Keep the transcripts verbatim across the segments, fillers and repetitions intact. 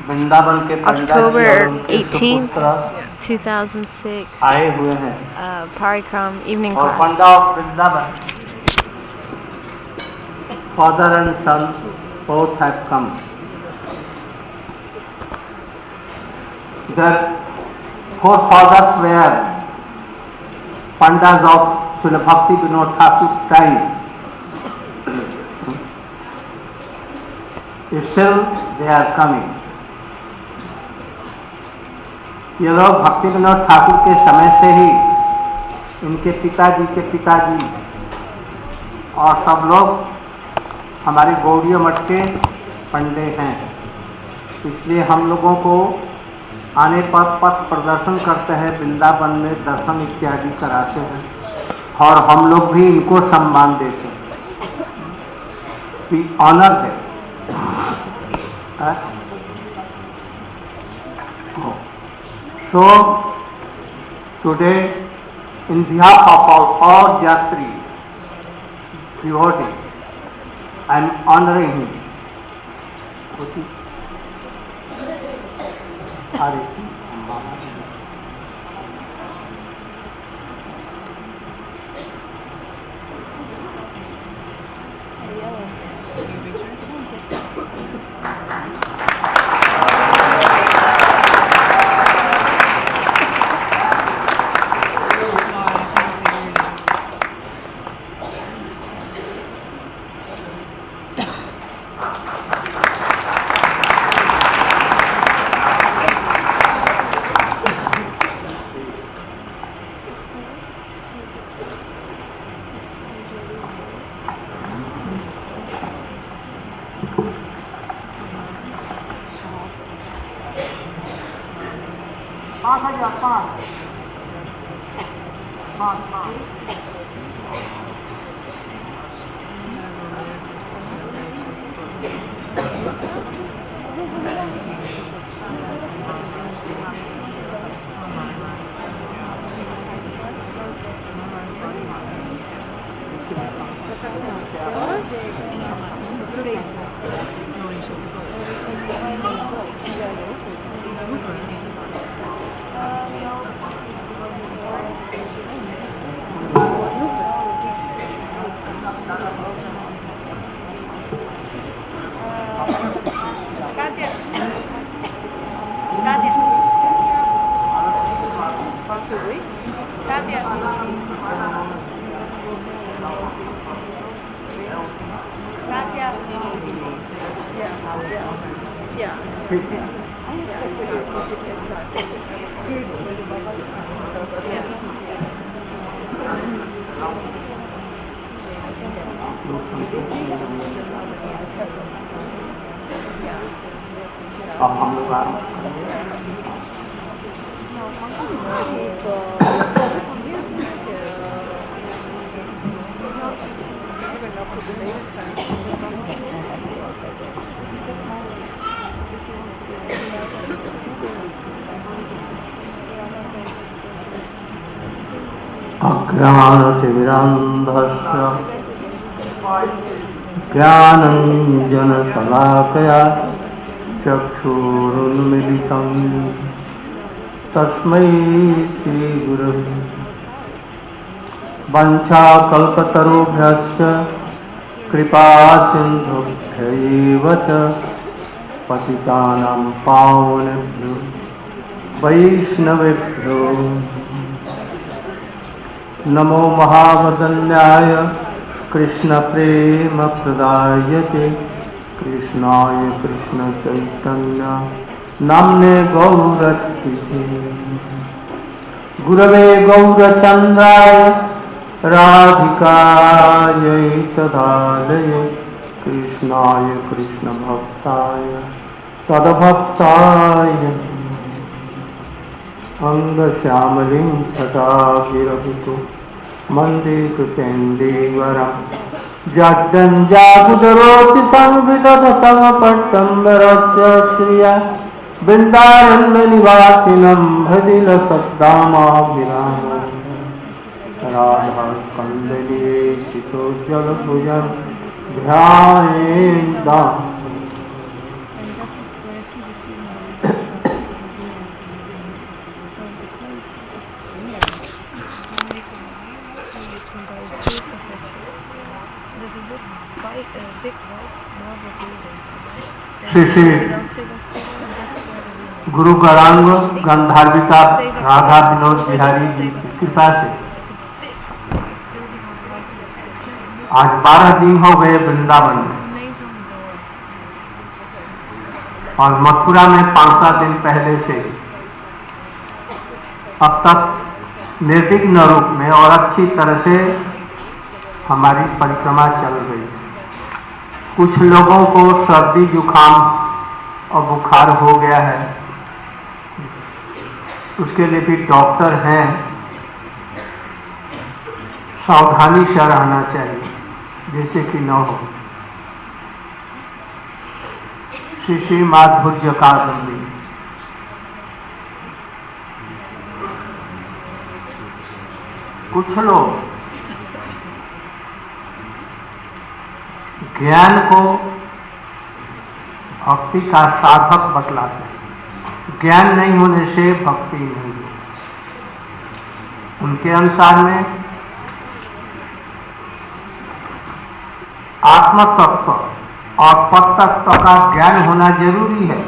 वृंदावन के पंडित जी और October उनके eighteenth, सुपुत्र two thousand six, आए हुए हैं uh, Parikram evening और class. Panda of Vrindavan father and son both have come. Their forefathers were Pandas of Srila Bhakti Vinod Thakur's time. Still they are coming. ये लोग भक्ति विनोद ठाकुर के समय से ही इनके पिताजी के पिताजी और सब लोग हमारे गौड़ीय मठ के पंडे हैं, इसलिए हम लोगों को आने पर पथ प्रदर्शन करते हैं, वृंदावन में दर्शन इत्यादि कराते हैं और हम लोग भी इनको सम्मान देते हैं. ऑनर है. So today, in behalf of all, all Jatri devotees, I am honoring him. Okay. Hare अब हम लोग अज्ञानतिमिरान्धस्य ज्ञानञ्जनशलाकया चक्षुरुन्मिलितं तस्मै श्रीगुरवे वञ्चाकल्पतरुभ्यश्च कृपासिन्धुभ्यैव च पतितानां पावनेभ्यो वैष्णवेभ्यो नमो महावदन्याय कृष्णप्रेमप्रदायते कृष्णाय कृष्णचैतन्य नाम्ने गौरक्षिते गुरवे गौरचन्द्राय राधिकायै तदालये कृष्णाय कृष्णभक्ताय तद्भक्ताय अंगश्यामलिं तथाभिरभितो मन्दे कृतेन्दीवरं जड्डञ्जाबुदरोति संविदधतमपट्टम्बरस्य श्रिया वृन्दारण्यनिवासिनं भजिलसद्दामाभिरामं राधास्कन्दे शितोज्ज्वलभुजं ध्यायेन्दाम् श्री श्री गुरु गौरांग गंधार्विका राधा विनोद बिहारी जी की कृपा से आज बारह दिन हो गए वृंदावन में, और मथुरा में पांच सात दिन पहले से अब तक निर्विघ्न रूप में और अच्छी तरह से हमारी परिक्रमा चल रही है। कुछ लोगों को सर्दी जुकाम और बुखार हो गया है, उसके लिए भी डॉक्टर हैं, सावधानी से रहना चाहिए जैसे कि न हो। श्री श्री माधुर्य कादम्बरी। कुछ लोग ज्ञान को भक्ति का साधक बतलाते हैं। ज्ञान नहीं होने से भक्ति नहीं होती। उनके अनुसार में आत्म तत्व और परतत्व का ज्ञान होना जरूरी है।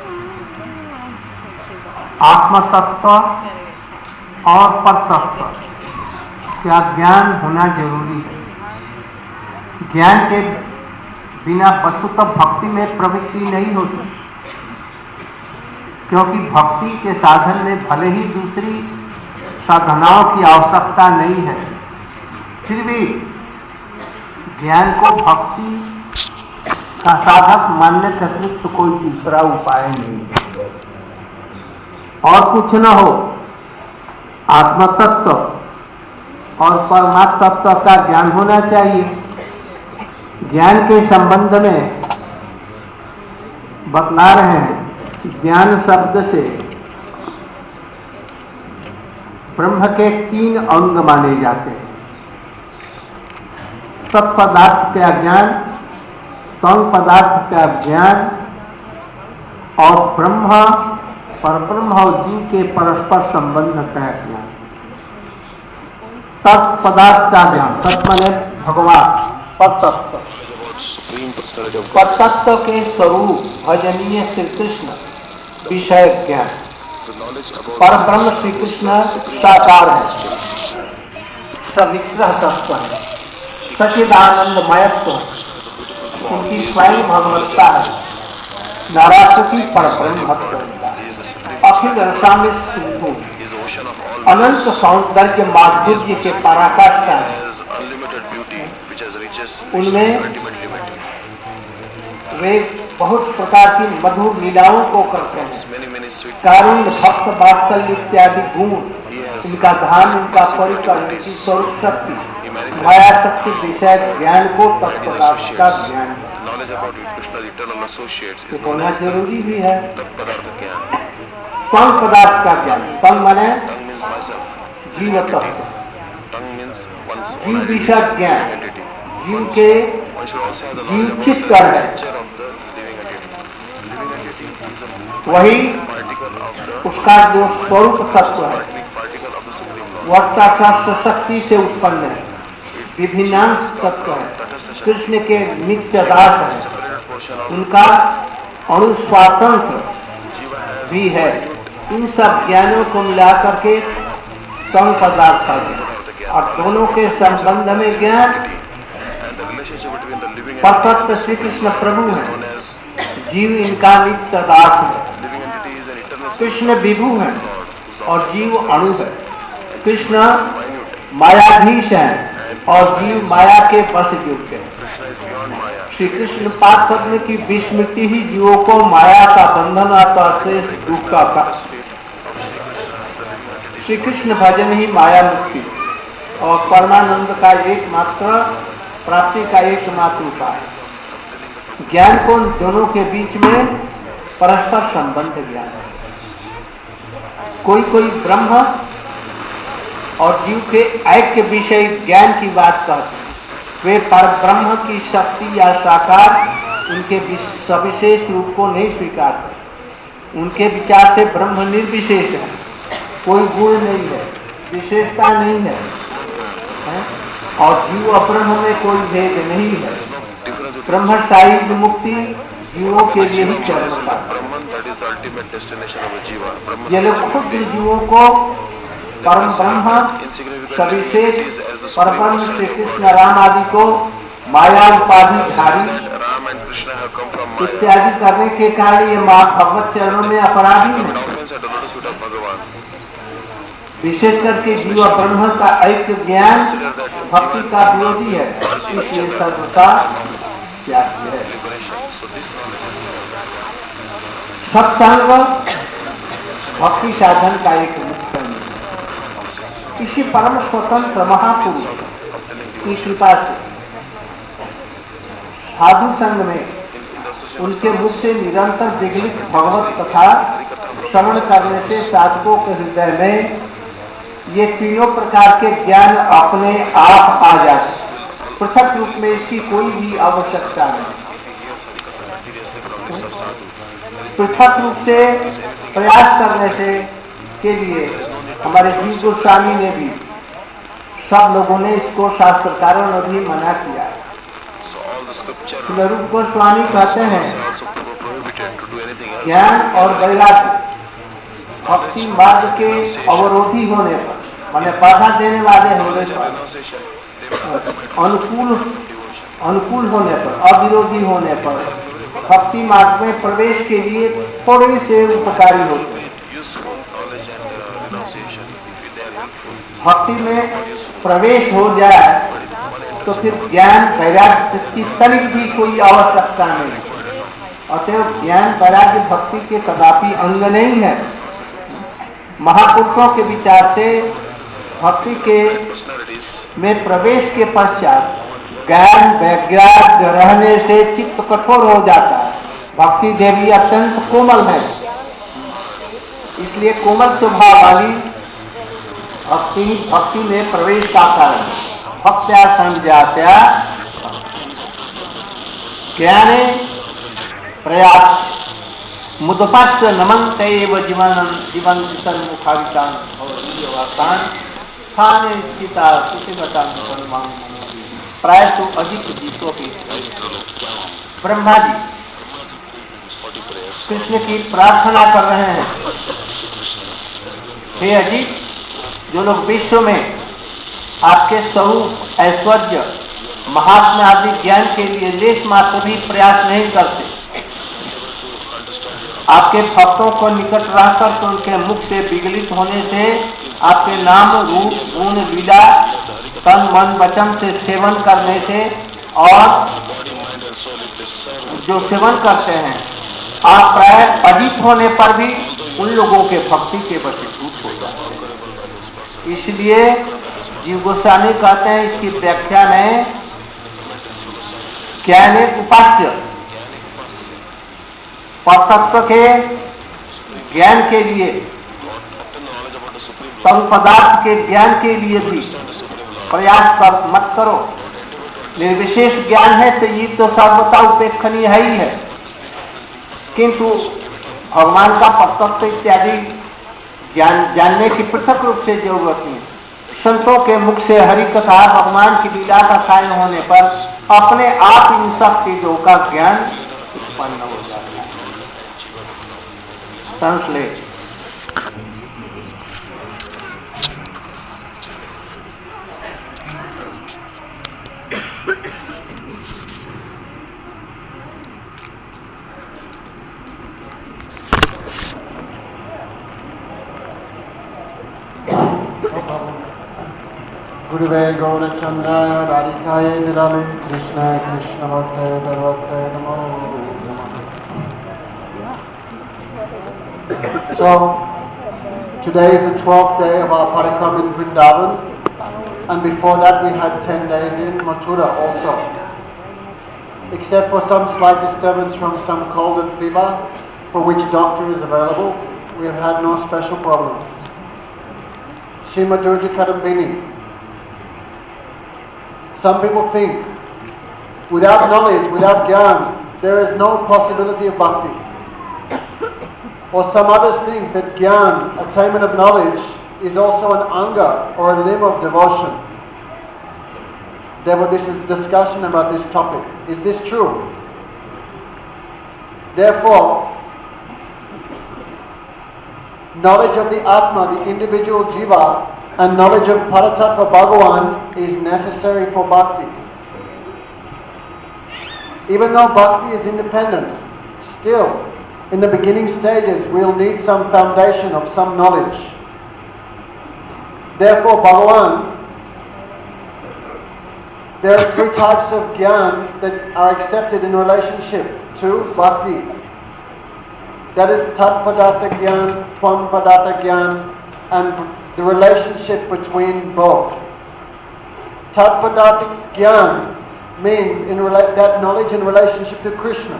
आत्म तत्व और परतत्व का ज्ञान होना जरूरी है। ज्ञान के बिना वस्तुतः भक्ति में प्रवृत्ति नहीं होती, क्योंकि भक्ति के साधन में भले ही दूसरी साधनाओं की आवश्यकता नहीं है, फिर भी ज्ञान को भक्ति का साधक मानने के अतिरिक्त कोई दूसरा उपाय नहीं है। और कुछ न हो, आत्मतत्व और परमात्म तत्व का ज्ञान होना चाहिए। ज्ञान के संबंध में बतला रहे हैं कि ज्ञान शब्द से ब्रह्म के तीन अंग माने जाते हैं। सत्पदार्थ का ज्ञान, संग पदार्थ का ज्ञान और ब्रह्म परब्रह्म और जीव के परस्पर संबंध का ज्ञान। तत्पदार्थ का ज्ञान, तत् माने भगवान, परतत्व, परतत्व के स्वरूप भजनीय श्री कृष्ण विषय ज्ञान। परब्रह्म श्री कृष्ण साकार है, सविग्रह तत्व है, सच्चिदानंदमयत्व, उनकी स्वयं भगवत्ता है, नारायण परब्रह्मत्व, अखिल रसामित सिंधु, अनंत सौंदर्य माधुर्य के पराकाष्ठा है। उनमें वे बहुत प्रकार की मधुर लीलाओं को करते हैं। कारुण्य, भक्त, वात्सल्य इत्यादि गुण इनका धाम, इनका परिकर, इनकी स्वरूप शक्ति, माया शक्ति विषय ज्ञान को तत्पदार्थ का ज्ञान होना जरूरी भी है। संग पदार्थ का ज्ञान, संग माने जीव तत्व, जीव विषय ज्ञान, जीव के जीव चित्त है, वही उसका जो स्वरूप तत्व है वह तटस्थ शक्ति से उत्पन्न है, विभिन्नांश तत्व है, कृष्ण के नित्य दास है, उनका अनुस्वातंत्र भी है। इन सब ज्ञानों को मिलाकर के संग पदार्थ का ज्ञान, और दोनों के संबंध में ज्ञान। परतत्व श्री कृष्ण प्रभु है, जीव इनका नित्य दास है। कृष्ण विभु है और जीव अणु है। कृष्ण मायाधीश है और जीव माया के वश योग्य है। श्री कृष्ण पाद पद्म की विस्मृति ही जीवों को माया का बंधन अथवा शेष दुख का। श्री कृष्ण भजन ही माया मुक्ति और परमानंद का एकमात्र प्राप्ति का एकमात्र उपाय। ज्ञान को दोनों के बीच में परस्पर संबंध ज्ञान है। कोई कोई ब्रह्म और जीव के ऐक्य विषय ज्ञान की बात कहते हैं। वे पर ब्रह्म की शक्ति या साकार उनके सविशेष रूप को नहीं स्वीकारते। उनके विचार से ब्रह्म निर्विशेष है, कोई गुण नहीं है, विशेषता नहीं है, है? और जीव और ब्रह्म में कोई भेद नहीं है। ब्रह्मचारी मुक्ति जीवों के लिए ही चरमता है। ये लोग खुद जीवों को परम ब्रह्म, सविशेष परब्रह्म श्री कृष्ण राम आदि को माया उपाधि धारी इत्यादि करने के कारण ये मां भगवत चरणों में अपराधी है। विशेष करके जीव ब्रह्म का ऐक्य ज्ञान भक्ति का विरोधी है, इसलिए सर्वथा त्याज्य है। सत्संग भक्ति साधन का एक मुख्य है। इसी परम स्वतंत्र महापुरुष की कृपा से साधु संघ में उनके मुख से निरंतर विगलित भगवत कथा श्रवण करने से साधकों के हृदय में ये तीनों प्रकार के ज्ञान अपने आप आ जाते, पृथक रूप में इसकी कोई भी आवश्यकता नहीं। पृथक रूप से प्रयास करने से के लिए हमारे जीव गोस्वामी ने भी, सब लोगों ने इसको शास्त्रकारों ने भी मना किया। रूप गोस्वामी कहते हैं ज्ञान और वैराग्य भक्ति मार्ग के अवरोधी होने पर, माने बाधा देने वाले होने पर, अनुकूल अनुकूल होने पर, अविरोधी होने पर भक्ति मार्ग में प्रवेश के लिए थोड़े से उपकारी होते हैं। भक्ति में प्रवेश हो जाए तो फिर ज्ञान वैराग्य की तनिक भी कोई आवश्यकता नहीं। अतएव ज्ञान वैराग्य भक्ति के कदापि अंग नहीं है। महापुरुषों के विचार से भक्ति के में प्रवेश के पश्चात ज्ञान वैराग्य रहने से चित्त कठोर हो जाता है। भक्ति देवी अत्यंत कोमल है, इसलिए कोमल स्वभाव वाली भक्ति भक्ति में प्रवेश का कारण है। भक्त्या संजात्या ज्ञाने प्रयास मुदपाश्च नमंत एव जीवन जीवन मुखावितान और स्थाने स्थिता सुखिगता प्राय तो अधिक जीतों की ब्रह्मा जी कृष्ण की प्रार्थना कर रहे हैं, हे अजीत, जो लोग विश्व में आपके स्वरूप ऐश्वर्य महात्मा आदि ज्ञान के लिए लेश मात्र भी प्रयास नहीं करते, आपके भक्तों को निकट रहकर तो उनके मुख से विगलित होने से आपके नाम रूप गुण लीला तन मन वचन से सेवन करने से और जो सेवन करते हैं आप प्राय अजीत होने पर भी उन लोगों के भक्ति के वशीभूत हो जाते हैं। इसलिए जीव गोस्वामी कहते हैं इसकी व्याख्या में ज्ञाने उपास्य परतत्व के ज्ञान के लिए परम पदार्थ के ज्ञान के लिए भी प्रयास कर मत करो। निर्विशेष ज्ञान है तो ये तो सर्वथा उपेक्षणीय है ही है, किंतु भगवान का परतत्व इत्यादि ज्ञान जानने की पृथक रूप से जरूरत नहीं। संतों के मुख से हरि कथा भगवान की लीला का साय होने पर अपने आप इन सब चीजों का ज्ञान उत्पन्न हो जाता है। Translate Guruve Gaurachandaya Radhikaye Nirale Krishna Krishna Bhakta Bhakta Namo Namaha. So, today is the twelfth day of our parikram in Vrindavan, and before that we had ten days in Mathura also. Except for some slight disturbance from some cold and fever, for which doctor is available, we have had no special problems. Srimad Durga Kadambini. Some people think, without knowledge, without jnana, there is no possibility of bhakti. Or some others think that jnana, attainment of knowledge, is also an anga or a limb of devotion. Therefore, this is discussion about this topic. Is this true? Therefore, knowledge of the Atma, the individual Jiva, and knowledge of Paratattva Bhagavan is necessary for bhakti. Even though bhakti is independent, still, in the beginning stages, we'll need some foundation of some knowledge. Therefore, Bhagavan, there are three types of gyan that are accepted in relationship to bhakti. That is Tat Padartha Gyan, Tvam Padartha Gyan, and the relationship between both. Tat Padartha Gyan means in rela- that knowledge in relationship to Krishna.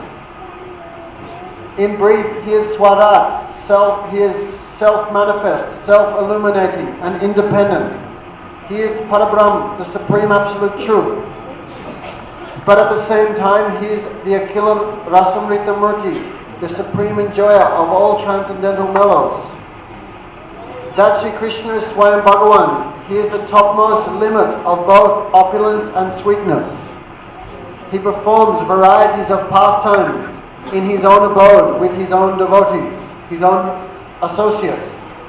In brief, he is Swarat, self, he is self-manifest, self-illuminating and independent. He is Parabrahm, the Supreme Absolute Truth. But at the same time, he is the Akhila Rasamrita Murti, the supreme enjoyer of all transcendental mellows. That Sri Krishna is Swayam Bhagavan. He is the topmost limit of both opulence and sweetness. He performs varieties of pastimes in his own abode with his own devotees, his own associates.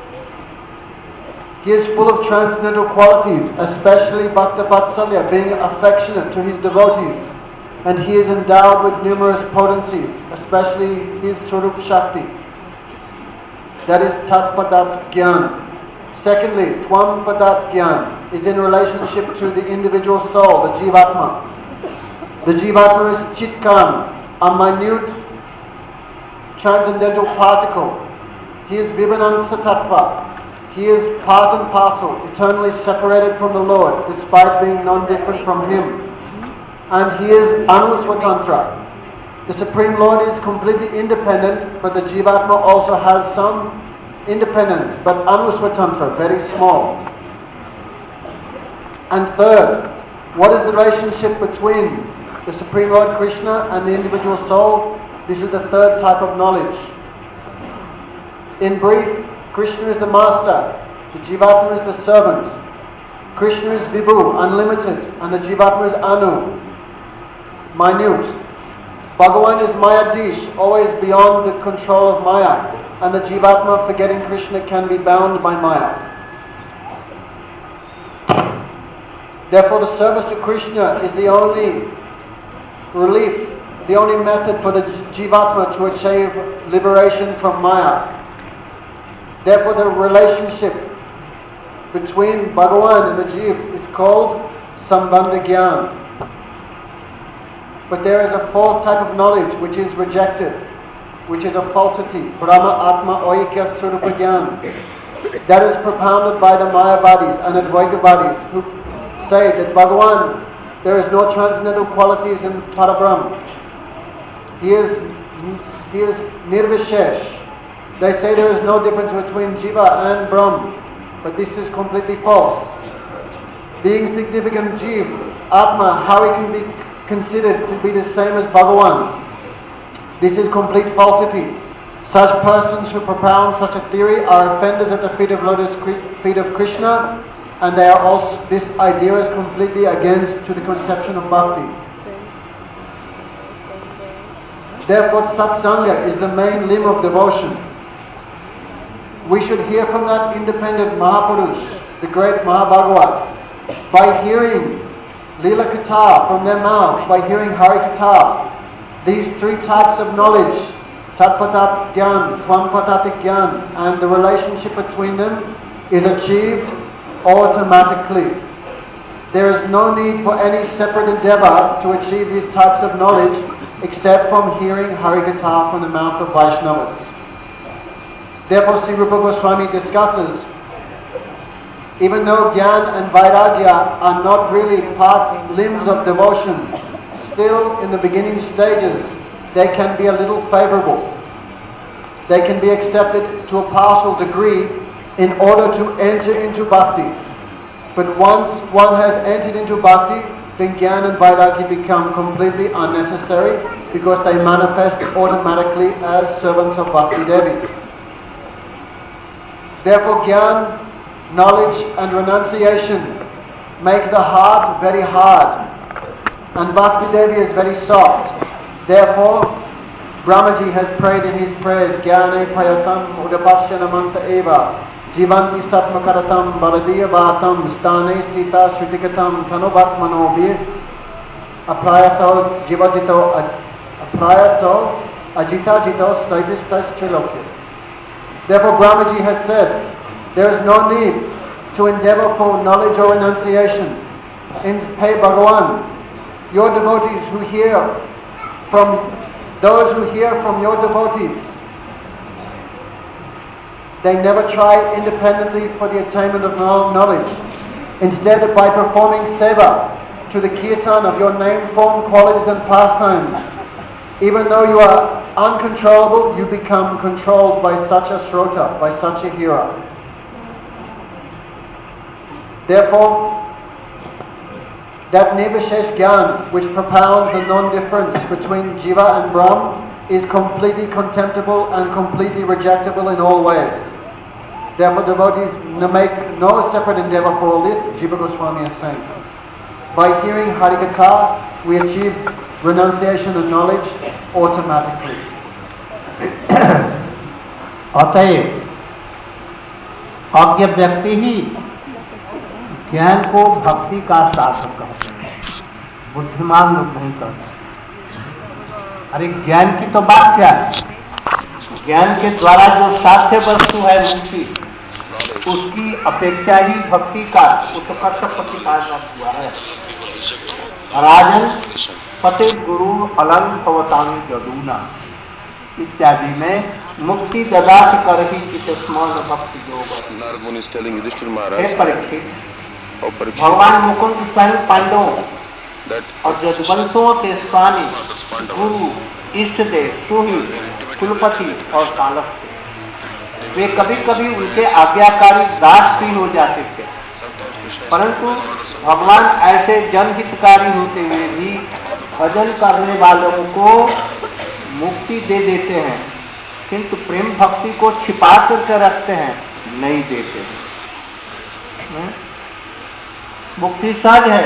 He is full of transcendental qualities, especially Bhakta Vatsalya, being affectionate to his devotees. And he is endowed with numerous potencies, especially his Swarup Shakti. That is Tat Padat Gyan. Secondly, Tvam Padat Gyan is in relationship to the individual soul, the Jivatma. The Jivatma is Chitkan, a minute transcendental particle. He is Vibhanamsa Tattva. He is part and parcel, eternally separated from the Lord, despite being non-different from Him. And he is Anuswatantra. The Supreme Lord is completely independent, but the Jivatma also has some independence, but Anuswatantra, very small. And third, what is the relationship between the Supreme Lord Krishna and the individual soul? This is the third type of knowledge. In brief, Krishna is the master, the Jivatma is the servant. Krishna is Vibhu, unlimited, and the Jivatma is Anu, minute. Bhagavan is Mayadish, always beyond the control of Maya, and the Jivatma, forgetting Krishna, can be bound by Maya. Therefore, the service to Krishna is the only relief, the only method for the Jivatma to achieve liberation from Maya. Therefore, the relationship between Bhagavan and the Jiv is called Sambandha Gyan. But there is a fourth type of knowledge which is rejected, which is a falsity, Brahma Atma Oikya Swarupa Gyan. That is propounded by the Mayavadis and Advaitavadis, who say that Bhagavan, there is no transcendental qualities in Parabrahm. He is, he is Nirvishesh. They say there is no difference between Jiva and Brahm, but this is completely false. The insignificant Jiv, Atma, how he can be considered to be the same as Bhagavan? This is complete falsity. Such persons who propound such a theory are offenders at the feet of lotus feet of Krishna, and they are also, this idea is completely against to the conception of bhakti. Therefore, satsanga is the main limb of devotion. We should hear from that independent Mahapurush, the great Mahabhagavat, by hearing Leela Katha from their mouths, by hearing Hari Katha. These three types of knowledge, Tat Padat Gyan, Tvam Padat Gyan, and the relationship between them is achieved automatically. There is no need for any separate endeavor to achieve these types of knowledge except from hearing Hari Katha from the mouth of Vaishnavas. Therefore, Sri Rupa Goswami discusses, even though Gyan and Vairagya are not really part limbs of devotion, still in the beginning stages they can be a little favorable. They can be accepted to a partial degree in order to enter into bhakti. But once one has entered into bhakti, then Gyan and Vairagya become completely unnecessary because they manifest automatically as servants of Bhakti Devi. Therefore, Gyan, knowledge and renunciation make the heart very hard And Bhakti Devi is very soft. Therefore, Brahmaji has prayed in his prayers, Jnane Payasam Udapasyanamanta Eva Jivanti Satmakaratam Baladiya Vatam Stane Stita Shrutikatam Tanubatmano Bir Aprayaso Jivajito Aprayaso Ajita Jito Staitistas Trilokya. Therefore Brahmaji has said, there is no need to endeavor for knowledge or renunciation. In Hey Bhagavan, your devotees who hear from those who hear from your devotees, they never try independently for the attainment of knowledge. Instead, by performing seva to the kirtan of your name, form, qualities and pastimes, even though you are uncontrollable, you become controlled by such a srota, by such a hearer. Therefore, that Nirvishesh Gyan, which propounds the non-difference between Jiva and Brahm, is completely contemptible and completely rejectable in all ways. Therefore, devotees make no separate endeavor for all this, Jiva Goswami is saying. By hearing Harikatha, we achieve renunciation and knowledge automatically. अतएव अज्ञ व्यक्ति ही ज्ञान को भक्ति का साधन कहते हैं, बुद्धिमान लोग नहीं कहते। अरे ज्ञान की तो बात क्या है? ज्ञान के द्वारा जो साध्य वस्तु है मुक्ति, उसकी अपेक्षा ही भक्ति का उत्कर्ष प्रतिपादन हुआ है। राजन पति गुरु अलंग पवतामी जदूना इत्यादि में मुक्ति ददाति करहि चित स्मरण भक्ति योग। परीक्षित, भगवान मुकुंद स्वयं पांडवों और यदुवंशों के स्वामी गुरु इष्ट देव सुहित कुलपति और कालक थे। वे कभी कभी उनके आज्ञाकारी दास भी हो जाते थे, परंतु भगवान ऐसे जनहितकारी होते हुए भी भजन करने वालों को मुक्ति दे देते हैं, किंतु प्रेम भक्ति को छिपा करके रखते हैं, नहीं देते हैं। मुक्ति सहज है।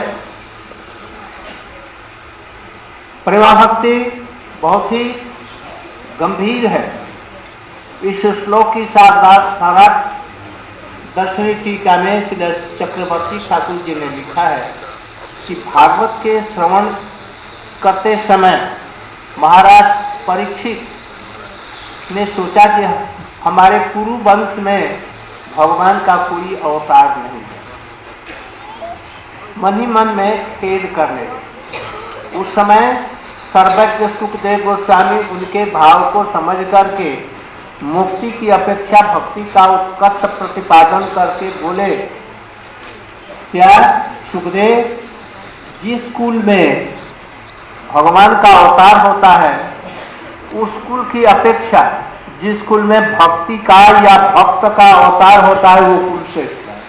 प्रेम भक्ति बहुत ही गंभीर है। इस श्लोक की सारा दसवीं टीका में श्री चक्रवर्ती ठाकुर जी ने लिखा है कि भागवत के श्रवण करते समय महाराज परीक्षित ने सोचा कि हमारे पूर्व वंश में भगवान का कोई अवतार नहीं है। मन ही मन में खेद करने लगे। उस समय सर्वज्ञ सुखदेव गोस्वामी उनके भाव को समझ करके मुक्ति की अपेक्षा भक्ति का उत्कर्ष प्रतिपादन करके बोले, क्या सुखदेव, जिस कुल में भगवान का अवतार होता है उस कुल की अपेक्षा जिस कुल में भक्ति का या भक्त का अवतार होता है वो कुल श्रेष्ठ है।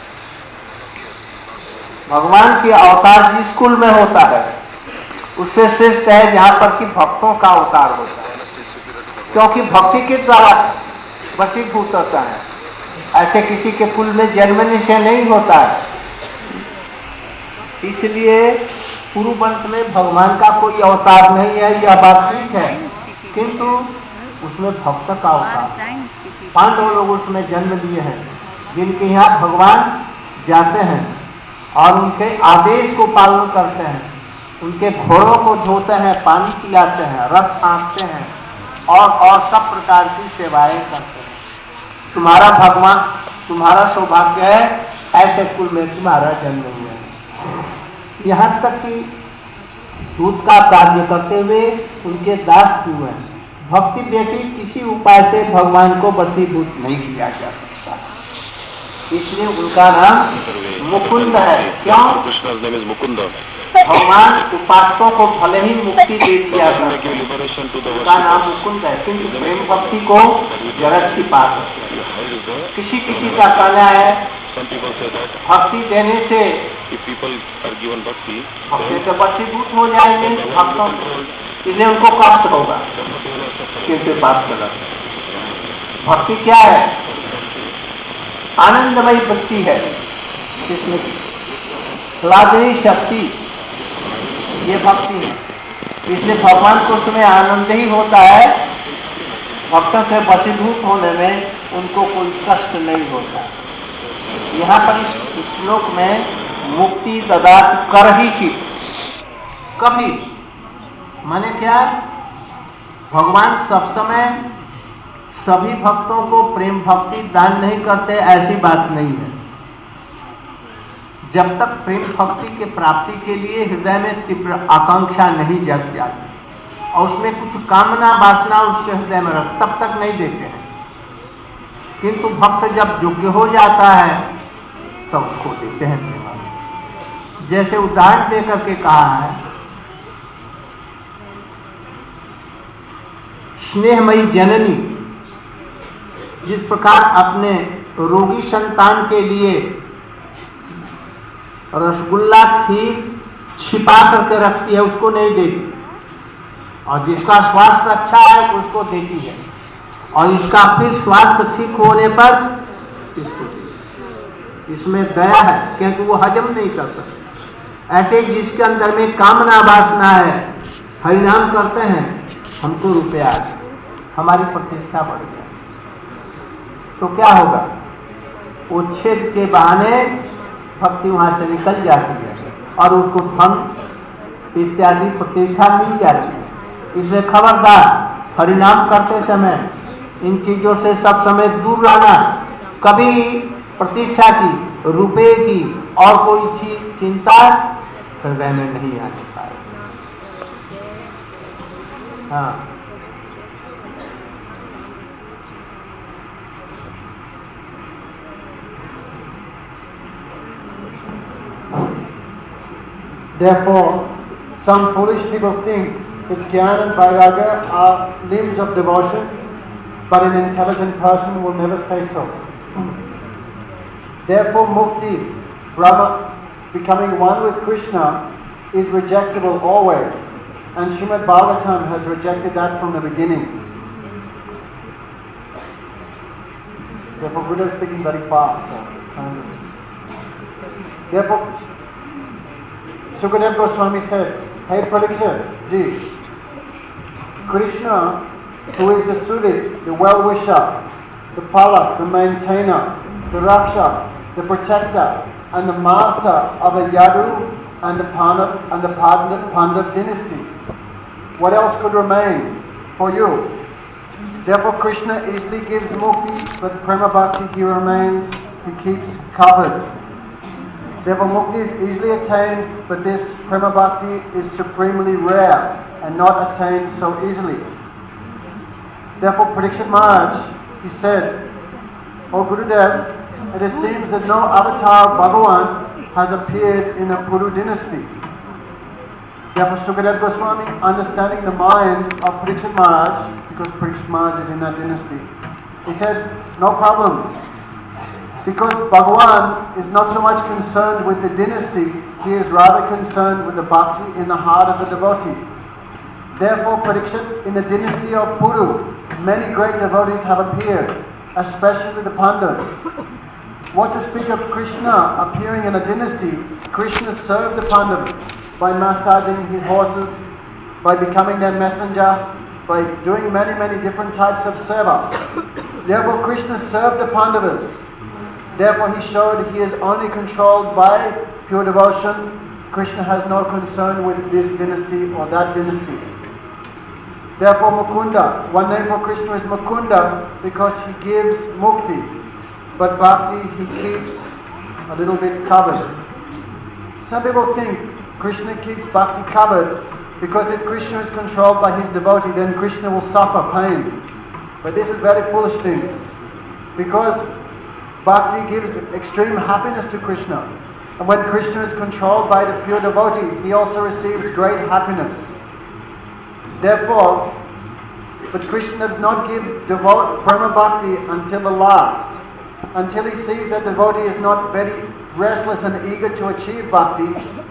भगवान की अवतार जिस कुल में होता है उससे श्रेष्ठ है जहां पर कि भक्तों का अवतार होता है, क्योंकि भक्ति के द्वारा वशीभूत होता है। ऐसे किसी के कुल में जन्म निश्चय नहीं होता है। इसलिए पूर्व वंश में भगवान का कोई अवतार नहीं है, यह बात ठीक है, किंतु उसमें भक्त का अवतार। पांडव लोग उसमें जन्म लिए हैं, जिनके यहाँ भगवान जाते हैं और उनके आदेश को पालन करते हैं, उनके घोड़ों को धोते हैं, पानी पिलाते हैं, रथ हाँकते हैं और और सब प्रकार की सेवाएं करते हैं। तुम्हारा भगवान, तुम्हारा सौभाग्य है ऐसे कुल में तुम्हारा जन्म हुआ है। यहाँ तक कि दूध का कार्य करते हुए उनके दास भी हुए हैं। भक्ति बेटी किसी उपाय से भगवान को वशीभूत नहीं किया जा सकता, इसलिए उनका नाम मुकुंद है। क्यों? मुकुंद। भगवान उपासकों को भले ही मुक्ति दे दिया उनका नाम मुकुंद है, किंतु प्रेम भक्ति को जरा छिपा सकते हैं। किसी किसी का कहना है भक्ति देने से भक्ति से वशीभूत हो जाएंगे भक्तों, इसलिए उनको कष्ट होगा, किंतु बात गलत है। भक्ति क्या है? आनंदमयी भक्ति है, जिसमें लादनी शक्ति ये भक्ति है। इसलिए भगवान को तुम्हें आनंद ही होता है, भक्तों के वशीभूत होने में उनको कोई कष्ट नहीं होता। यहाँ पर इस श्लोक में मुक्ति ददाति कर ही की कभी माने क्या, भगवान सब समय सभी भक्तों को प्रेम भक्ति दान नहीं करते, ऐसी बात नहीं है। जब तक प्रेम भक्ति के प्राप्ति के लिए हृदय में तीव्र आकांक्षा नहीं जग जाती और उसमें कुछ कामना वासना उसके हृदय में रख, तब तक नहीं देते हैं। किंतु भक्त जब योग्य हो जाता है तब उसको देते हैं प्रेम। जैसे उदाहरण देकर के कहा है, स्नेहमयी जननी जिस प्रकार अपने रोगी संतान के लिए रसगुल्ला खीर छिपा करके रखती है, उसको नहीं देती, और जिसका स्वास्थ्य अच्छा है उसको देती है, और इसका फिर स्वास्थ्य ठीक होने पर इसको देती। इसमें दया है, क्योंकि वो हजम नहीं कर सकते। ऐसे जिसके अंदर में कामना वासना है, हरिनाम करते हैं, हमको रुपया आ, हमारी प्रतिष्ठा बढ़ जाए, तो क्या होगा, वो छेद के बहाने भक्ति वहां से निकल जाती है और उसको धन इत्यादि प्रतिष्ठा मिल जाती है। इसलिए खबरदार, हरिनाम करते समय इन चीजों से सब समय दूर रहना। कभी प्रतिष्ठा की, रुपए की और कोई चीज चिंता हृदय में नहीं आने पाए। हाँ, therefore, some foolish people think that Jnana and Vairagya are limbs of devotion, but an intelligent person will never say so. Therefore, mukti, Brahma, becoming one with Krishna, is rejectable always, and Srimad Bhagavatam has rejected that from the beginning. Therefore, Buddha is speaking very fast. Therefore, Sukadeva Goswami said, "Hey Parikshit ji, Krishna, who is the Sudit, the well-wisher, the Palak, the maintainer, the Raksha, the protector, and the master of the Yadu and the Pandav and the Pandav, Pandav dynasty. What else could remain for you? Therefore, Krishna easily gives mukti, but prema bhakti he remains, he keeps covered. Therefore, mukti is easily attained, but this prema bhakti is supremely rare and not attained so easily. Therefore, Parikshit Maharaj, he said, O Gurudev, it seems that no avatar of Bhagavan has appeared in a Puru dynasty. Therefore, Sukadeva Goswami, understanding the mind of Parikshit Maharaj, because Parikshit Maharaj is in that dynasty, he said, no problem. Because Bhagavan is not so much concerned with the dynasty, he is rather concerned with the bhakti in the heart of the devotee. Therefore, Parikshit, in the dynasty of Puru, many great devotees have appeared, especially the Pandavas. What to speak of Krishna appearing in a dynasty? Krishna served the Pandavas by massaging his horses, by becoming their messenger, by doing many, many different types of seva. Therefore, Krishna served the Pandavas. Therefore, he showed he is only controlled by pure devotion. Krishna has no concern with this dynasty or that dynasty. Therefore, Mukunda, one name for Krishna is Mukunda because he gives mukti, but bhakti he keeps a little bit covered. Some people think Krishna keeps bhakti covered because if Krishna is controlled by his devotee, then Krishna will suffer pain. But this is a very foolish thing, because bhakti gives extreme happiness to Krishna. And when Krishna is controlled by the pure devotee, he also receives great happiness. Therefore, but Krishna does not give devote prema bhakti until the last. Until he sees that the devotee is not very restless and eager to achieve bhakti,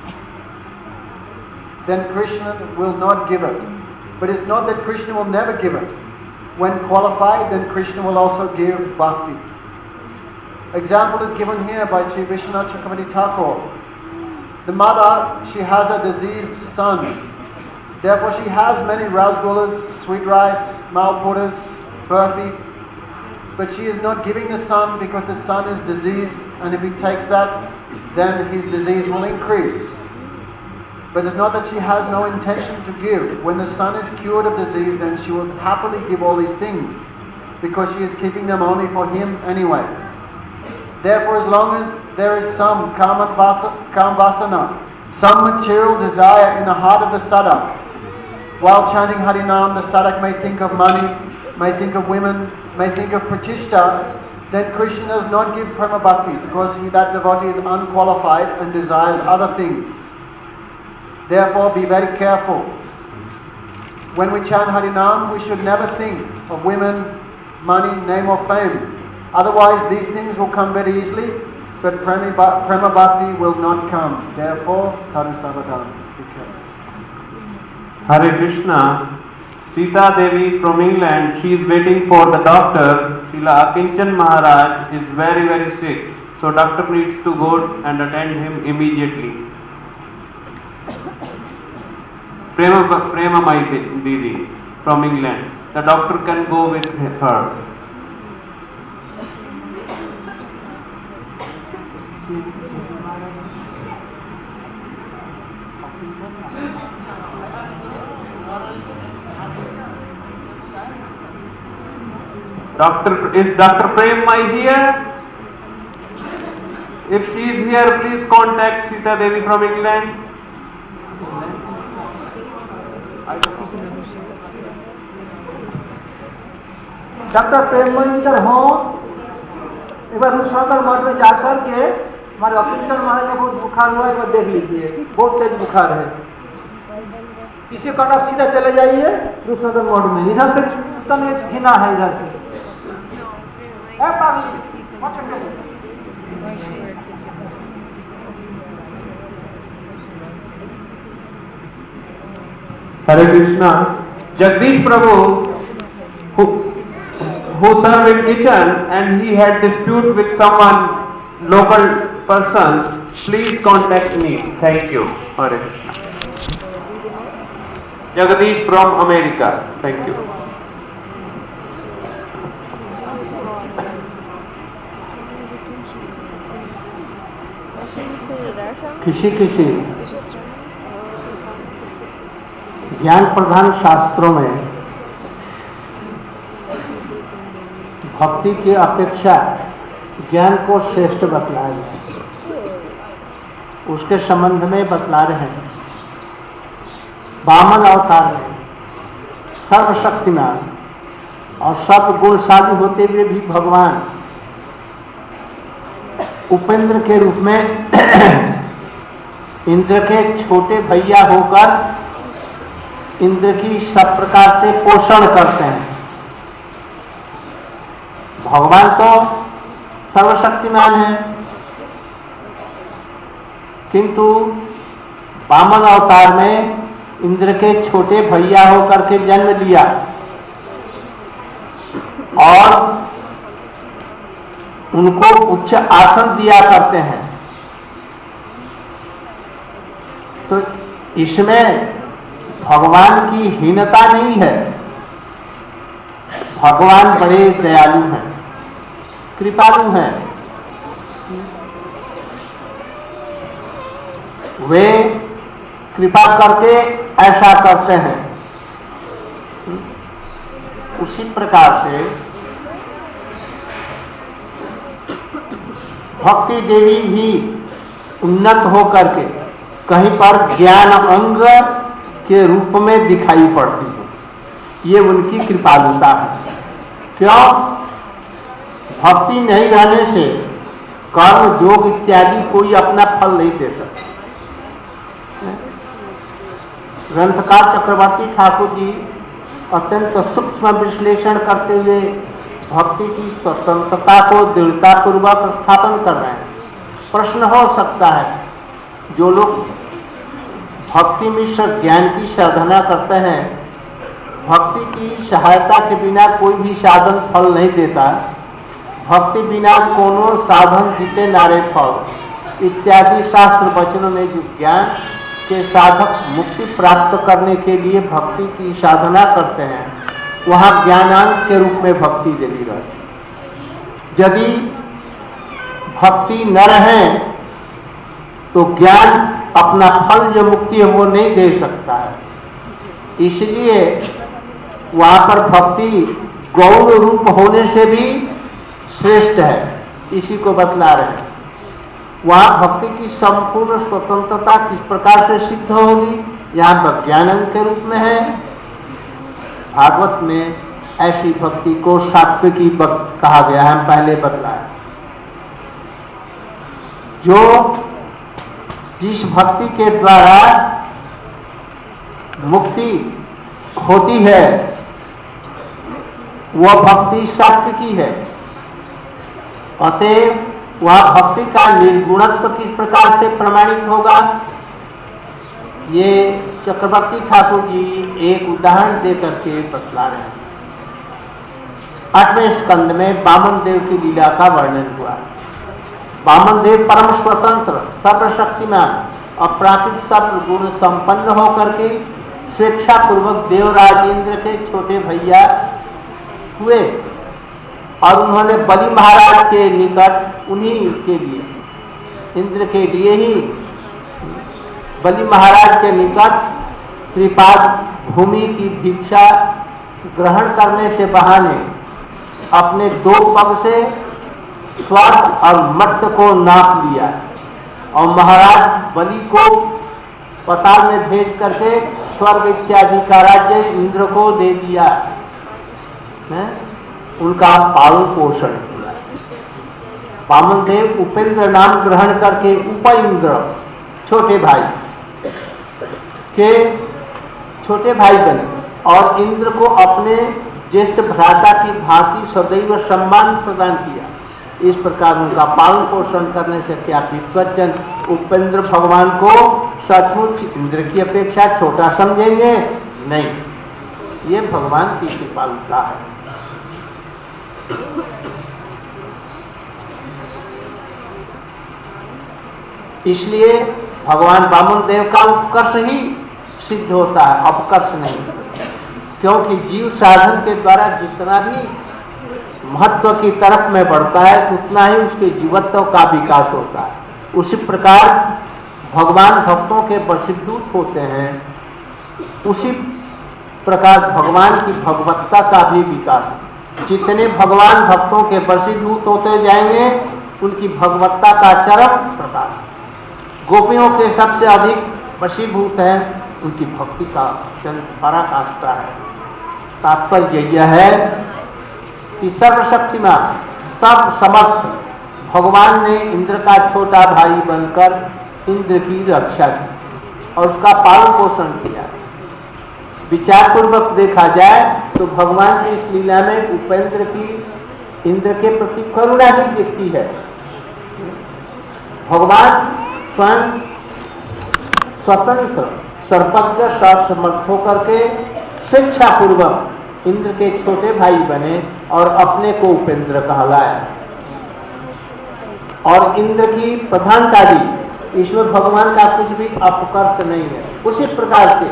then Krishna will not give it. But it's not that Krishna will never give it. When qualified, then Krishna will also give bhakti. Example is given here by Sri Vishwanath Chakravarti Thakur. The mother, she has a diseased son. Therefore she has many rasgullas, sweet rice, malpuras, burfi, but she is not giving the son because the son is diseased, and if he takes that, then his disease will increase. But it's not that she has no intention to give. When the son is cured of disease, then she will happily give all these things, because she is keeping them only for him anyway. Therefore, as long as there is some kama vasana, some material desire in the heart of the sadhak, while chanting Harinam, the sadhak may think of money, may think of women, may think of pratishtha, then Krishna does not give prema bhakti, because he, that devotee is unqualified and desires other things. Therefore, be very careful. When we chant Harinam, we should never think of women, money, name or fame. Otherwise, these things will come very easily, but prema bhakti will not come. Therefore, sadhu savadana. Be careful. Hare Krishna. Sita Devi from England, she is waiting for the doctor. Srila Akinchan Maharaj is very very sick, so doctor needs to go and attend him immediately. Prema, Prema Mai Didi from England. The doctor can go with her. Doctor, is Doctor Prem Mai here? If she is here, please contact Sita Devi from England. Doctor Premchandra हो, एक बार रूपसागर मठ में जाकर के हमारे अकिंचन महाराज का बहुत बुखार हुआ है, एक बार देख लीजिए, बहुत तेज बुखार है। इसी कारण आप सीधा चले जाइए रूपसागर मठ में, इधर से तन घिना है इधर से। Hare Krishna. Jagdish Prabhu, who, who served in kitchen and he had dispute with someone, local person, please contact me. Thank you. Hare Krishna. Jagdish from America. Thank you. किसी किसी ज्ञान प्रधान शास्त्रों में भक्ति की अपेक्षा ज्ञान को श्रेष्ठ बतलाया है। उसके संबंध में बतला रहे हैं। वामन अवतार में सर्वशक्तिमान और सब गुणशाली होते हुए भी भगवान उपेंद्र के रूप में इंद्र के छोटे भैया होकर इंद्र की सब प्रकार से पोषण करते हैं। भगवान तो सर्वशक्तिमान है, किंतु वामन अवतार में इंद्र के छोटे भैया होकर के जन्म लिया और उनको उच्च आसन दिया करते हैं। तो इसमें भगवान की हीनता नहीं है। भगवान बड़े दयालु हैं, कृपालु हैं। वे कृपा करके ऐसा करते हैं। उसी प्रकार से भक्ति देवी भी उन्नत होकर के कहीं पर ज्ञान अंग के रूप में दिखाई पड़ती है। ये उनकी कृपालुता है। क्यों? भक्ति नहीं रहने से कर्म योग इत्यादि कोई अपना फल नहीं दे सकता। ग्रंथकार चक्रवर्ती ठाकुर जी अत्यंत सूक्ष्म विश्लेषण करते हुए भक्ति की स्वतंत्रता को दृढ़ता पूर्वक स्थापन कर रहे हैं। प्रश्न हो सकता है, जो लोग भक्ति मिश्र ज्ञान की साधना करते हैं, भक्ति की सहायता के बिना कोई भी साधन फल नहीं देता। भक्ति बिना कोनो साधन जीते नारे फल। इत्यादि शास्त्र वचनों में जो ज्ञान के साधक मुक्ति प्राप्त करने के लिए भक्ति की साधना करते हैं, वहां ज्ञानांग के रूप में भक्ति देनी रहती। यदि भक्ति न रहे तो ज्ञान अपना फल जो मुक्ति है वो नहीं दे सकता है। इसलिए वहां पर भक्ति गौण रूप होने से भी श्रेष्ठ है, इसी को बतला रहे हैं। वहां भक्ति की संपूर्ण स्वतंत्रता किस प्रकार से सिद्ध होगी, यहां पर ज्ञानांग के रूप में है। भागवत में ऐसी भक्ति को सात्विकी भक्ति कहा गया है, हम पहले बतलाया। जो जिस भक्ति के द्वारा मुक्ति होती है वह भक्ति सात्विकी है। अतएव वह भक्ति का निर्गुणत्व किस प्रकार से प्रमाणित होगा, ये चक्रवर्ती ठाकुर जी एक उदाहरण देकर के बतला रहे हैं। आठवें स्कंद में वामन देव की लीला का वर्णन हुआ। वामन देव परम स्वतंत्र, सर्वशक्तिमान, अपराकृत सब गुण संपन्न होकर के स्वेच्छा पूर्वक देवराज इंद्र के छोटे भैया हुए और उन्होंने बलि महाराज के निकट उन्हीं के लिए, इंद्र के लिए ही बलि महाराज के निकट त्रिपाद भूमि की भिक्षा ग्रहण करने से बहाने अपने दो पग से स्वर्ग और मर्त्य को नाप लिया और महाराज बलि को पताल में भेज करके स्वर्ग इत्यादि का राज्य इंद्र को दे दिया है? उनका पालन पोषण किया। वामन देव उपेंद्र नाम ग्रहण करके उप इंद्र छोटे भाई के छोटे भाई बने और इंद्र को अपने ज्येष्ठ भ्राता की भांति सदैव सम्मान प्रदान किया। इस प्रकार उनका पालन पोषण करने से क्या विद्वज्जन उपेंद्र भगवान को सचमुच इंद्र की अपेक्षा छोटा समझेंगे? नहीं, ये भगवान की कृपालुता है। इसलिए भगवान वामन देव का उत्कर्ष ही सिद्ध होता है, अपकर्ष नहीं। क्योंकि जीव साधन के द्वारा जितना भी महत्व की तरफ में बढ़ता है उतना ही उसके जीवत्व का विकास होता है। उसी प्रकार भगवान भक्तों के वशीभूत होते हैं, उसी प्रकार भगवान की भगवत्ता का भी विकास। जितने भगवान भक्तों के वशीभूत होते जाएंगे उनकी भगवत्ता का चरम प्रकाश। गोपियों के सबसे अधिक वशीभूत है, उनकी भक्ति का पराकाष्ठा है। तात्पर्य यह है कि सर्वशक्तिमान, सब समर्थ भगवान ने इंद्र का छोटा भाई बनकर इंद्र की रक्षा की और उसका पालन पोषण किया। विचार पूर्वक देखा जाए तो भगवान की इस लीला में उपेंद्र की इंद्र के प्रति करुणा ही दिखती है। भगवान स्वयं स्वतंत्र सर्वज्ञ समर्थ होकर के स्वेच्छा पूर्वक इंद्र के छोटे भाई बने और अपने को उपेंद्र कहलाया और इंद्र की प्रधानता दी। इसमें भगवान का कुछ भी अपकर्ष नहीं है। उसी प्रकार से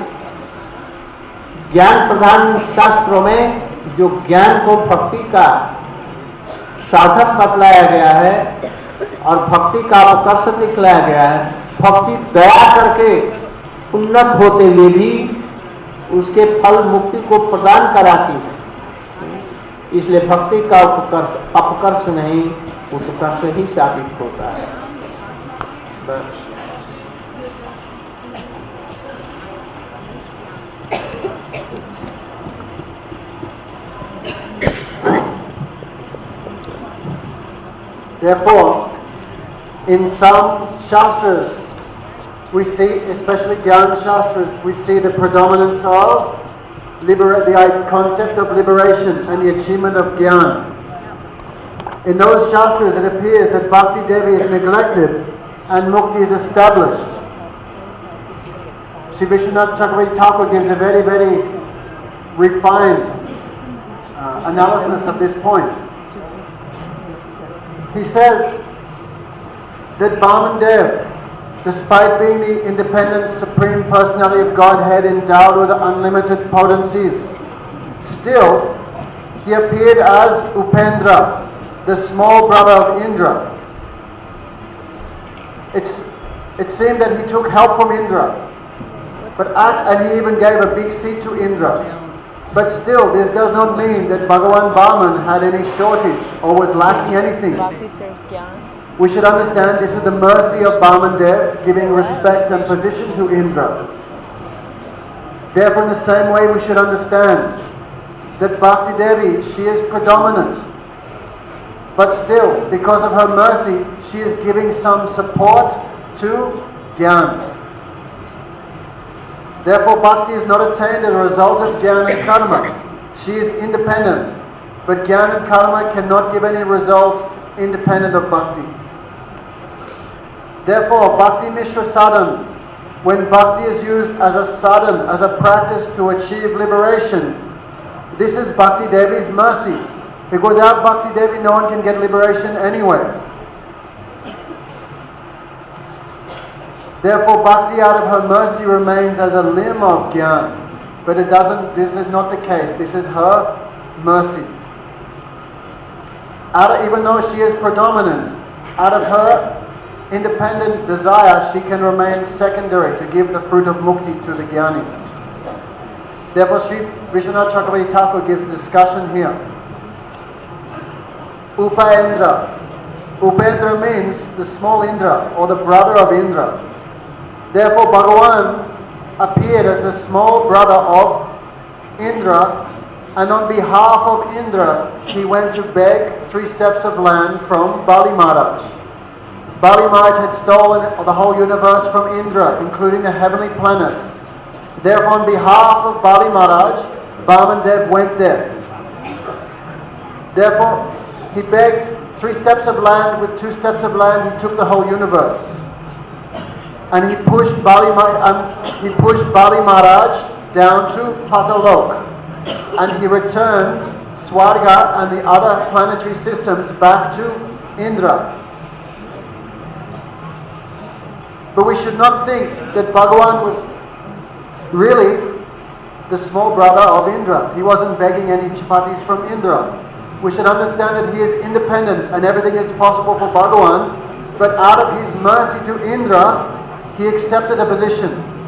ज्ञान प्रधान शास्त्रों में जो ज्ञान को भक्ति का साधक बतलाया गया है और भक्ति का अपकर्ष दिखलाया गया है, भक्ति दया करके उन्नत होते हुए भी उसके फल मुक्ति को प्रदान कराती है। इसलिए भक्ति का उपकर्ष अपकर्ष नहीं, उत्कर्ष ही साबित होता है। बस Therefore, in some shastras, we see, especially Gyan Shastras, we see the predominance of libera- the concept of liberation and the achievement of Gyan. In those Shastras, it appears that Bhakti Devi is neglected and Mukti is established. Sri Vishwanath Chakravarti Thakur gives a very, very refined uh, analysis of this point. He says that Vamandev, despite being the independent Supreme Personality of Godhead endowed with unlimited potencies, still he appeared as Upendra, the small brother of Indra. It's, it seemed that he took help from Indra, but at, and he even gave a big seat to Indra. But still, this does not mean that Bhagavan Vaman had any shortage or was lacking anything. Bhakti serves Gyan. We should understand this is the mercy of Vamandev giving respect and position to Indra. Therefore, in the same way, we should understand that Bhakti Devi, she is predominant. But still, because of her mercy, she is giving some support to Gyan. Therefore, Bhakti is not attained as a result of Jnana and Karma. She is independent. But Jnana and Karma cannot give any result independent of Bhakti. Therefore, Bhakti Mishra Sadhan, when Bhakti is used as a sadhan, as a practice to achieve liberation, this is Bhakti Devi's mercy. Because without Bhakti Devi, no one can get liberation anywhere. Therefore, Bhakti out of her mercy remains as a limb of Gyan. But it doesn't, this is not the case. This is her mercy. Out of, even though she is predominant, out of her independent desire, she can remain secondary to give the fruit of mukti to the Gyanis. Therefore, Sri Vishwanath Chakravarti Thakur gives discussion here. Upendra. Upendra means the small Indra or the brother of Indra. Therefore, Bhagavan appeared as the small brother of Indra, and on behalf of Indra, he went to beg three steps of land from Bali Maharaj. Bali Maharaj had stolen the whole universe from Indra, including the heavenly planets. Therefore, on behalf of Bali Maharaj, Vamandev went there. Therefore, he begged three steps of land. With two steps of land, he took the whole universe. And he pushed Bali, um, he pushed Bali Maharaj down to Patalok. And he returned Swarga and the other planetary systems back to Indra. But we should not think that Bhagavan was really the small brother of Indra. He wasn't begging any chapatis from Indra. We should understand that he is independent and everything is possible for Bhagavan. But out of his mercy to Indra, he accepted a position.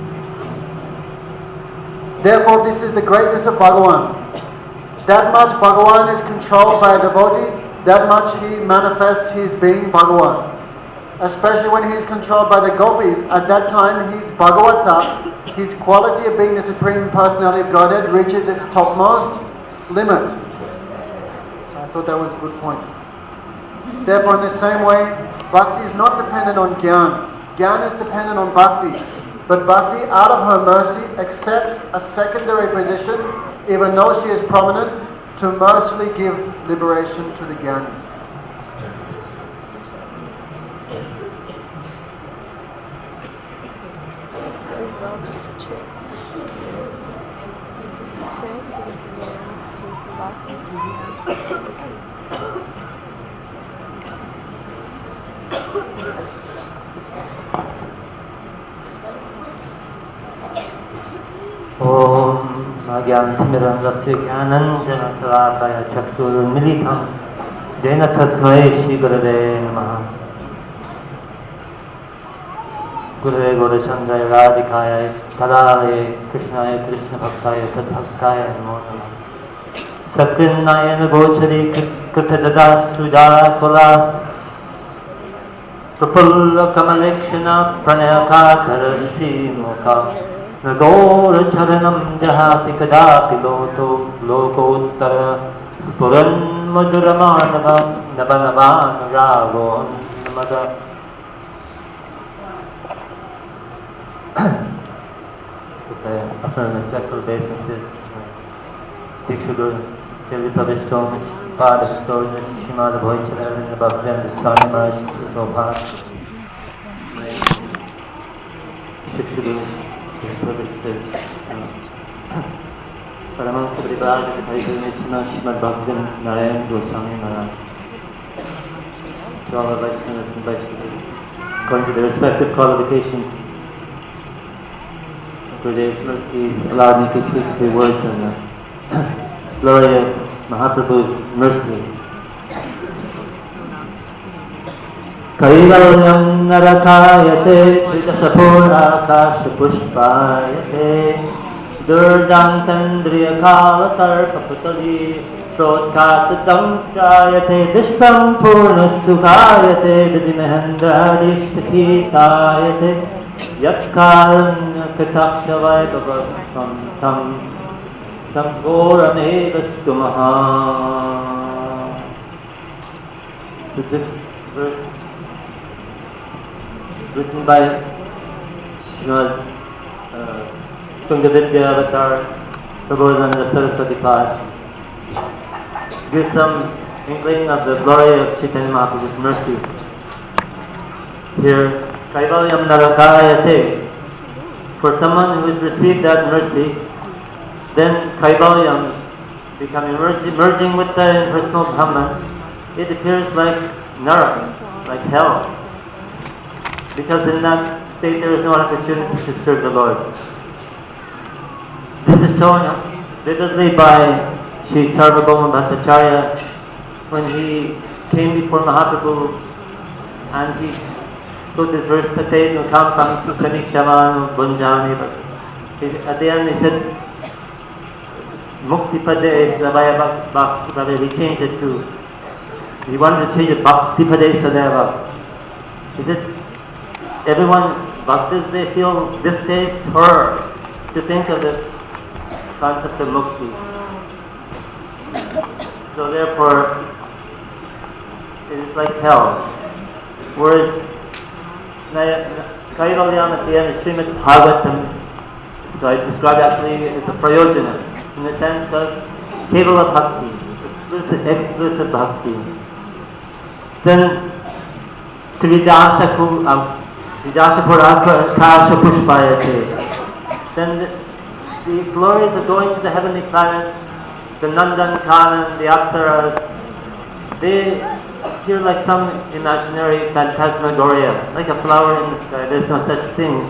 Therefore, this is the greatness of Bhagavan. That much Bhagavan is controlled by a devotee, that much he manifests his being Bhagavan. Especially when he is controlled by the gopis, at that time his Bhagavata, his quality of being the Supreme Personality of Godhead, reaches its topmost limit. So I thought that was a good point. Therefore, in the same way, Bhakti is not dependent on Gyan. Gyan is dependent on Bhakti. But Bhakti, out of her mercy, accepts a secondary position, even though she is prominent, to mercifully give liberation to the Gyanis. This is all just a trick. Just a trick to get the Gyanis to do some Bhakti. Om Nagyantimirandasya Jnananjana Salakaya Chakshurmilitam Jena Tasmai Shri Gurave Namaha. Gurave Gaurachandaya Radhikaya Tadare Krishnaya Krishna Bhaktaya Tadbhaktaya Namo Namaha. Sakrinayana Gochari Kritadada Sujara Kolas Prapulla Kamalekshana Pranayaka Tarasi Mokha Nagora Charanam Jahasi Kadapi Loto Lokottara Spuran Madhuramanava Navanavan Ragon Namada. With the affirm respectful obeisances, Dikshaguru, Devi Pavishtomis, Pada Stojas, Shimada Bhoichara, and the Bhaktivinoda Swami Maharaj, Prabhupada, Dikshaguru. Paramahansa Paribhāja Bhaivanishna Śrīmad Bhaktivinoda Narayana Goswami Maharaj. To all the Vaishnavas and Vaishnavas, according to their respective qualifications. Gurudev's mercy allowed me to speak three words on the glory of Mahaprabhu's mercy. Kaivalyam narakayate chidasapurakaša pushpayate durjantandriya kala sarpaputali prodkatadam strayate dishtam purnastukayate vidimehendradishtakitayate yatkaranya katakshavaibhavatam tam tam goramevastu maha. So this verse written by Srimad uh, Tungavidya Avatar Prabodhananda Saraswati Pad gives some inkling of the glory of Chaitanya Mahaprabhu's mercy. Here, Kaivalyam Narakayate, for someone who has received that mercy, then Kaivalyam, becoming merging, merging with the impersonal Brahman, it appears like Narak, like hell. Because in that state there is no opportunity to serve the Lord. This is shown vividly by Sri Sarvabhauma Bhattacharya when he came before Mahaprabhu and he put this verse Tatenu Kampam Sukhanikshyavan Bunjani. At the end he said Mukti Pade Savaya Bhakti. He changed it to, he wanted to change it Bhakti Pade Sadeva. He said, everyone, bhaktas, they feel distaste horror to think of this concept of mukti. So therefore, it is like hell. Whereas Kaivalyam at the end of Srimad Bhagavatam, so I described actually as a prayojana, in the sense of kevala bhakti, exclusive, exclusive bhakti. Then Tridashaku um, Vidasapuraka Pushpayate. Then the, the glories of going to the heavenly planets, the Nandan Kanan, the Apsaras, they appear like some imaginary phantasmagoria, like a flower in the sky. There's no such thing.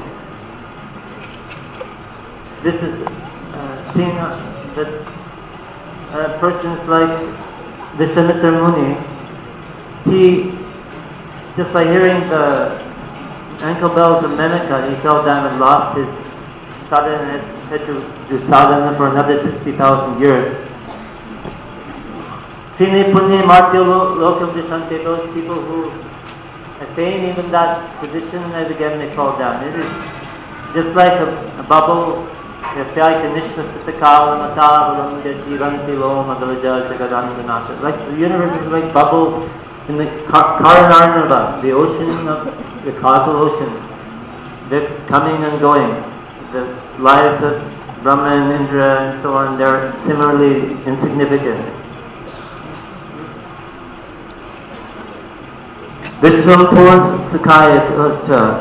This is uh, seen uh, that uh, persons like Vishwamitra Muni, he, just by hearing the ankle bells of Menaka, he fell down and lost his sadhana and had to do sadhana for another sixty thousand years. Srini Punni Martya Lokam Dishante, those people who attain even that position, and again they fall down. It is just like a, a bubble. Like the universe is like bubble in the Karanarnava, the ocean of the causal ocean, they're coming and going. The lives of Brahma and Indra and so on, they're similarly insignificant. Vishwam Pur Sakayat Ucha.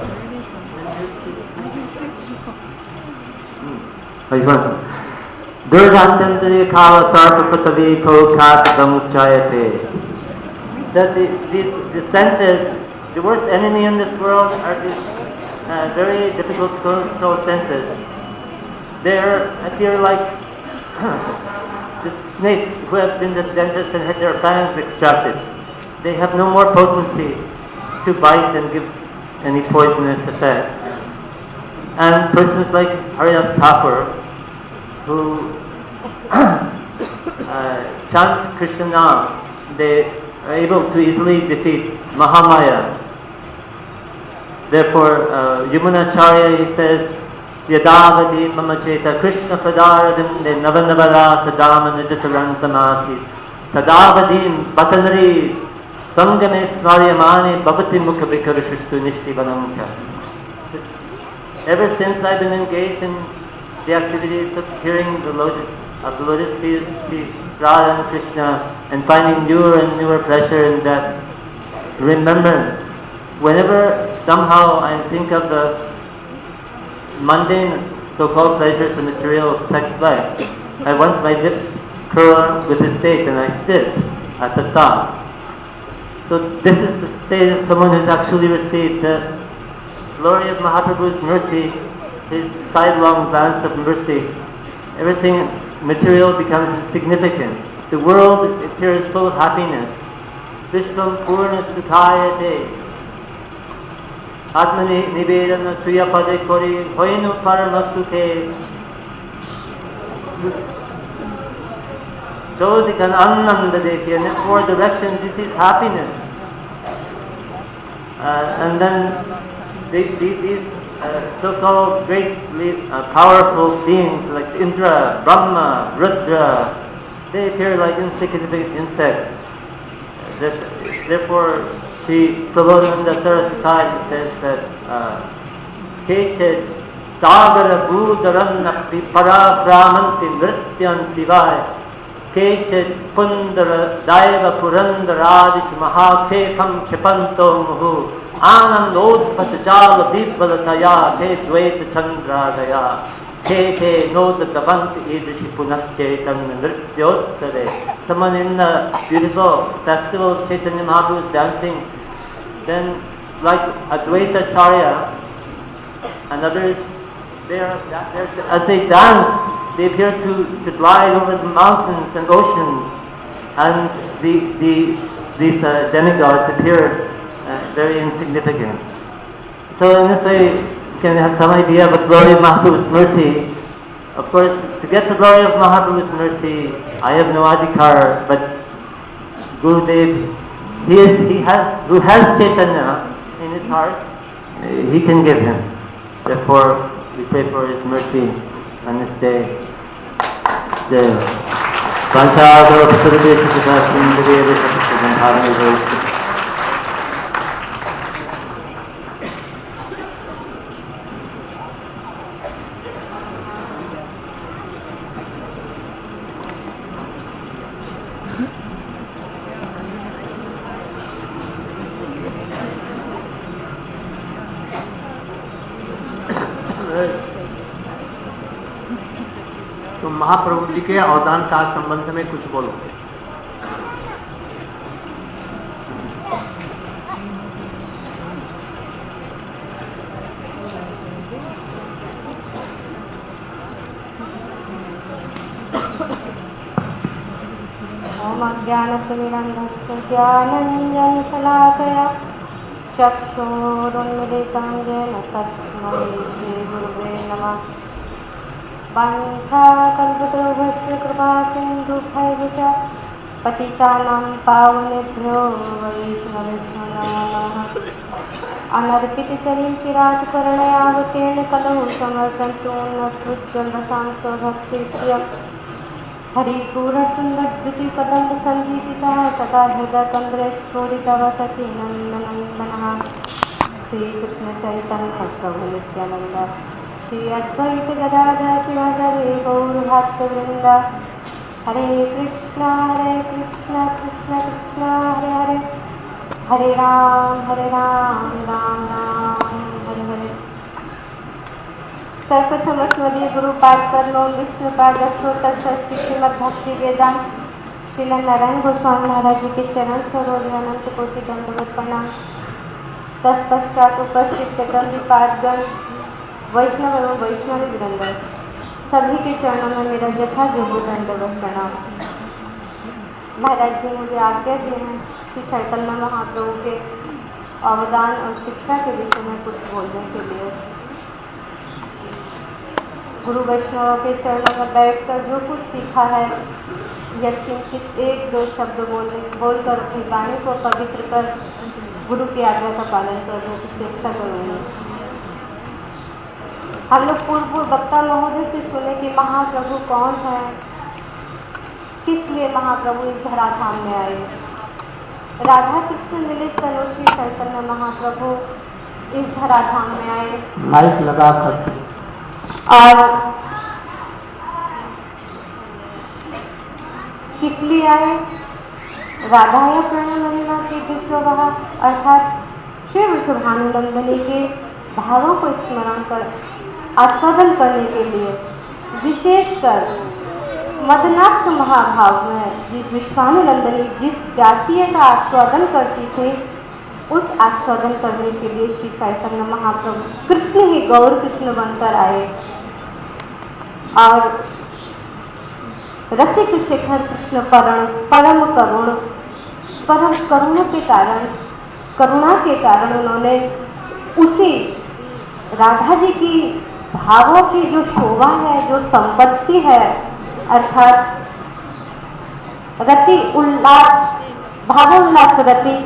Durjantandri Kala Sarpapatavi Pokasadam Chayate. That the, the, the senses, the worst enemy in this world are these uh, very difficult to control senses. They appear like the snakes who have been to the dentist and had their fangs extracted. They have no more potency to bite and give any poisonous effect. And persons like Haridas Thakur, who uh, chant Krishna Nam, they are able to easily defeat Mahamaya. Therefore, uh, Yamunacharya, he says, Yadavadi mamacheta Krishna padaradim de navanavara sadama nijataran samasi Tadavadim batanari sangame svaryamani bhavati mukha vikarashishtu nishtivanamka. Ever since I've been engaged in the activities of hearing the lotus, of the lotus feet of Radha and Krishna, and finding newer and newer pleasure in that remembrance, whenever somehow I think of the mundane so-called pleasures of material sex life, I once my lips curl with a state and I sit at the thought. So this is the state of someone who's actually received the glory of Mahaprabhu's mercy, his sidelong glance of mercy, everything material becomes insignificant. The world appears full of happiness. Vishvam Purna Sukhayate Atmani Nivedana Tuyapade Kori Hoinu Paramasuke. Jodikan Ananda Dekhi, and in four directions this is happiness. Uh, and then these, these, these uh, so-called great uh, powerful beings like Indra, Brahma, Rudra, they appear like insignificant insects. Uh, therefore, Sri Prabodhananda Saraswati says that Keshet Sagara Bhudaranna Para Brahmanti Nrityanti Vai Keshet Pundara Daiva Purandaradish Mahakshepam Kshepanto Muhu Anandodpasajala Vibbalataya Te Dvaita Chandradaya Te Te Nodatavanti Idrishi Punaschetan Nrityotsare. Someone in the beautiful festival of Chaitanya Mahaprabhu is dancing, then like Advaita Charya and others, they are, as they dance, they appear to, to glide over the mountains and oceans, and the, the, these uh, demigods appear uh, very insignificant. So in this way, you can have some idea of the glory of Mahaprabhu's mercy. Of course, to get the glory of Mahaprabhu's mercy, I have no adhikar, but Gurudev, he, is, he has, who has Chaitanya in his heart, he can give him. Therefore, we pray for his mercy on this day. Jai. Vanchādo Pasaradesha Sindhave Sapasadhanbhavane. तो महाप्रभु जी के अवदान काल संबंध में कुछ बोलो। ओम अज्ञानतिमिरन्धस्य ज्ञानाञ्जनशलाकया चक्षुरुन्मिलितं येन तस्मै श्रीगुरुवे नमः। वाञ्छाकल्पतरुभ्यश्च कृपासिन्धुभ्यैव च पतितानां पावनेभ्यो वैष्णवेभ्यो नमो नमः। अनर्पितचरीं चिरात्करुणयावतीर्णे कलौ समर्पन्तु नटोज्ज्वलरसां स्वभक्तिश्रियम्। हरिपूर्णसुन्दरधृतिकदम्बसन्धिपितः सदा हृदयकन्द्रे स्फुरितवसति नन्दनन्दनः। श्रीकृष्णचैतन्य प्रभु नित्यानन्द श्री अद्वैत गदाधर शिवधरे गौरभक्तवृन्द। हरे कृष्णा हरे कृष्णा कृष्ण कृष्णा हरे हरे, हरे राम हरे राम राम राम हरे हरे। सर्वप्रथम अस्मदीय गुरु पाठ करनो विष्णु पाठ अष्टोत्तर षष्ठी श्रीमद् भक्ति वेदांत श्री नारायण गोस्वामी महाराज जी के चरण सरोज अनंत कोटि दंडवत प्रणाम। तत्पश्चात उपस्थित चक्रवर्ती पाठगण, वैष्णव एवं वैष्णवी वृंद, सभी के चरणों में मेरा यथा योग्य दंडवत प्रणाम। महाराज जी मुझे आज्ञा दी है श्री चैतन्य महाप्रभु के अवदान और शिक्षा के विषय में कुछ बोलने के लिए। गुरु वैष्णव के चरणों में बैठकर जो कुछ सीखा है, यत्किंचित एक दो शब्द बोलने बोलकर अपनी वाणी को पवित्र कर गुरु की आज्ञा का पालन करने की चेष्टा करूँगी। हम लोग पूर्व पूर्व वक्ता महोदय से सुने कि महाप्रभु कौन है, किस लिए महाप्रभु इस धराधाम में आए। राधा कृष्ण मिलित तनु श्री चैतन्य महाप्रभु इस धराधाम में आए। माइक लगा कर और किस लिए आए? राधा या प्रणय महिमा के विश्ववाह अर्थात श्री वृषभानुनंदनी के भावों को स्मरण कर आस्वादन करने के लिए, विशेषकर मदनाक्ष महाभाव में जिस विश्वानुनंदनी जिस जातीय का आस्वादन करती थी, उस आस्वादन करने के लिए श्री चैतन्य महाप्रभु कृष्ण ही गौर कृष्ण बनकर आए और रसिक शेखर कृष्ण परम परम करुण परम करुणा के कारण करुणा के कारण उन्होंने उसी राधा जी की भावों की जो शोभा है, जो संपत्ति है, अर्थात रति उल्लास भावोल्लास रति,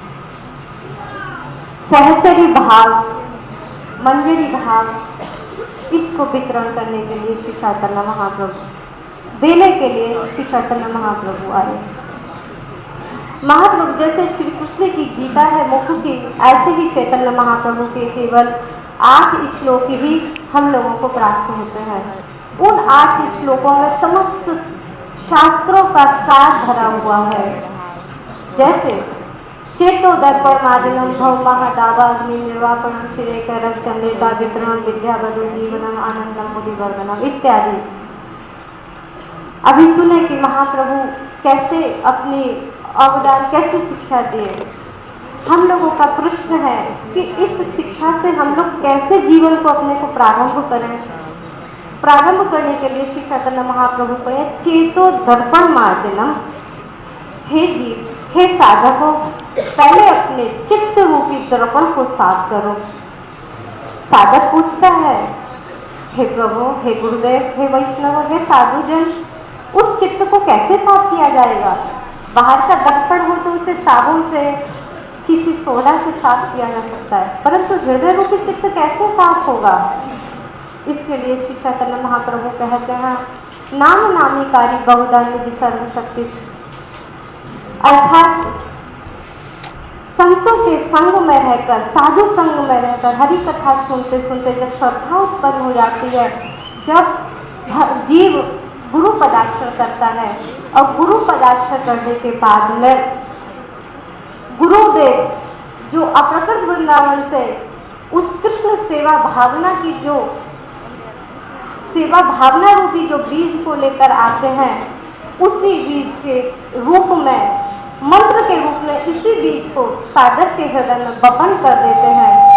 सहचरी भाव, मंजरी भाव, इसको वितरण करने के लिए श्री चैतन्य महाप्रभु देने के लिए श्री चैतन्य महाप्रभु आए। महाप्रभु जैसे श्री कृष्ण की गीता है मुख की, ऐसे ही चैतन्य महाप्रभु के केवल आठ श्लोक ही हम लोगों को प्राप्त होते हैं। उन आठ श्लोकों में समस्त शास्त्रों का सार भरा हुआ है। जैसे चेतो दर्पण मादिनम भव महादावाग्नि निर्वापणम सिरे करक चंदेता वितरण विद्या बधु जीवनम आनंदम बुद्धिवर्धनम इत्यादि। अभी सुने कि महाप्रभु कैसे अपनी अवदान कैसे शिक्षा दिए। हम लोगों का प्रश्न है कि इस शिक्षा से हम लोग कैसे जीवन को अपने को प्रारंभ करें। प्रारंभ करने के लिए श्री चैतन्य महाप्रभु कहे चेतो दर्पण मार्जनम, हे जीव, हे साधकों, पहले अपने चित्त रूपी दर्पण को साफ करो। साधक पूछता है, हे प्रभु, हे गुरुदेव, हे वैष्णव, हे साधुजन, उस चित्त को कैसे साफ किया जाएगा? बाहर का दर्पण हो तो उसे साबुन से किसी सोडा से साफ किया जा सकता है, परंतु हृदय रूपी चित्त कैसे साफ होगा? इसके लिए श्री चैतन्य महाप्रभु कहते हैं नाम नामिकारी बहुधा निधि सर्वशक्ति, अर्थात संतों के संग में रहकर, साधु संग में रहकर हरि कथा सुनते सुनते जब श्रद्धा उत्पन्न हो जाती है, जब जीव गुरु पदाश्रय करता है और गुरु पदाश्रय करने के बाद में गुरुदेव जो अप्रकट वृंदावन से उस कृष्ण सेवा भावना की जो सेवा भावना रूपी जो बीज को लेकर आते हैं, उसी बीज के रूप में, मंत्र के रूप में इसी बीज को साधक के हृदय में वपन कर देते हैं।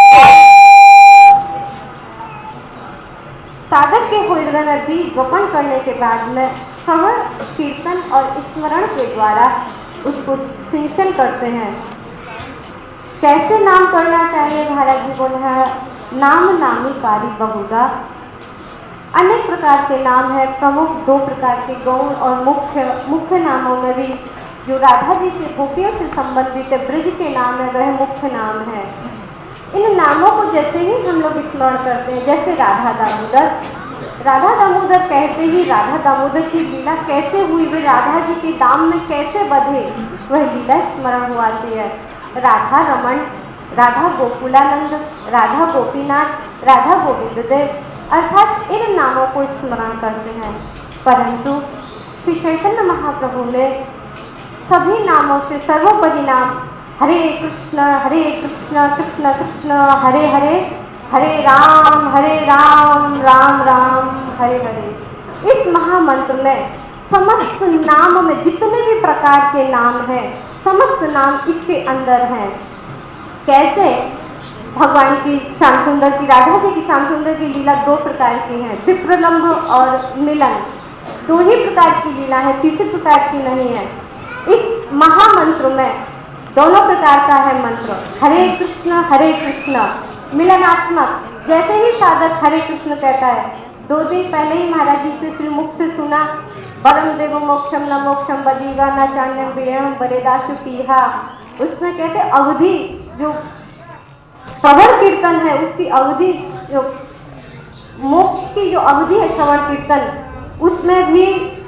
साधक के हृदय में बीज वपन करने के बाद में श्रवण कीर्तन और स्मरण के द्वारा उसको सिंचन करते हैं। कैसे नाम करना चाहिए? महाराज जी बोले हैं नाम नामिकारी बहुधा, अनेक प्रकार के नाम है। प्रमुख दो प्रकार के गौण और मुख्य मुख्य नामों में भी जो राधा जी से गोपियों से संबंधित है, ब्रज के नाम है, वह मुख्य नाम है। इन नामों को जैसे ही हम लोग स्मरण करते हैं, जैसे राधा दामोदर, राधा दामोदर कहते ही राधा दामोदर की लीला कैसे हुई, वे राधा जी के दाम में कैसे बधे, वह लीला स्मरण हो आती है। राधा रमन, राधा गोकुलानंद, राधा गोपीनाथ, राधा गोविंद देव, अर्थात इन नामों को स्मरण करते हैं। परंतु श्री चैतन्य महाप्रभु ने सभी नामों से सर्वोपरि नाम हरे कृष्ण हरे कृष्ण कृष्ण कृष्ण हरे हरे, हरे राम हरे राम राम राम हरे हरे, इस महामंत्र में समस्त नाम में जितने भी प्रकार के नाम हैं, समस्त नाम इसके अंदर हैं। कैसे? भगवान की श्याम सुंदर की, राधा जी की श्याम सुंदर की लीला दो प्रकार की है, विप्रलंब और मिलन, दो ही प्रकार की लीला है, तीसरी प्रकार की नहीं है। इस महामंत्र में दोनों प्रकार का है मंत्र, हरे कृष्ण हरे कृष्ण मिलनात्मक। जैसे ही साधक हरे कृष्ण कहता है, दो दिन पहले ही महाराज जी से श्री मुख से सुना, परम देव मोक्षम न मोक्षम बदीगा न चान्यम विरम बरेदाशु पीहा, उसमें कहते अवधि जो श्रवण कीर्तन है उसकी अवधि, जो मोक्ष की जो अवधि है श्रवण कीर्तन, उसमें भी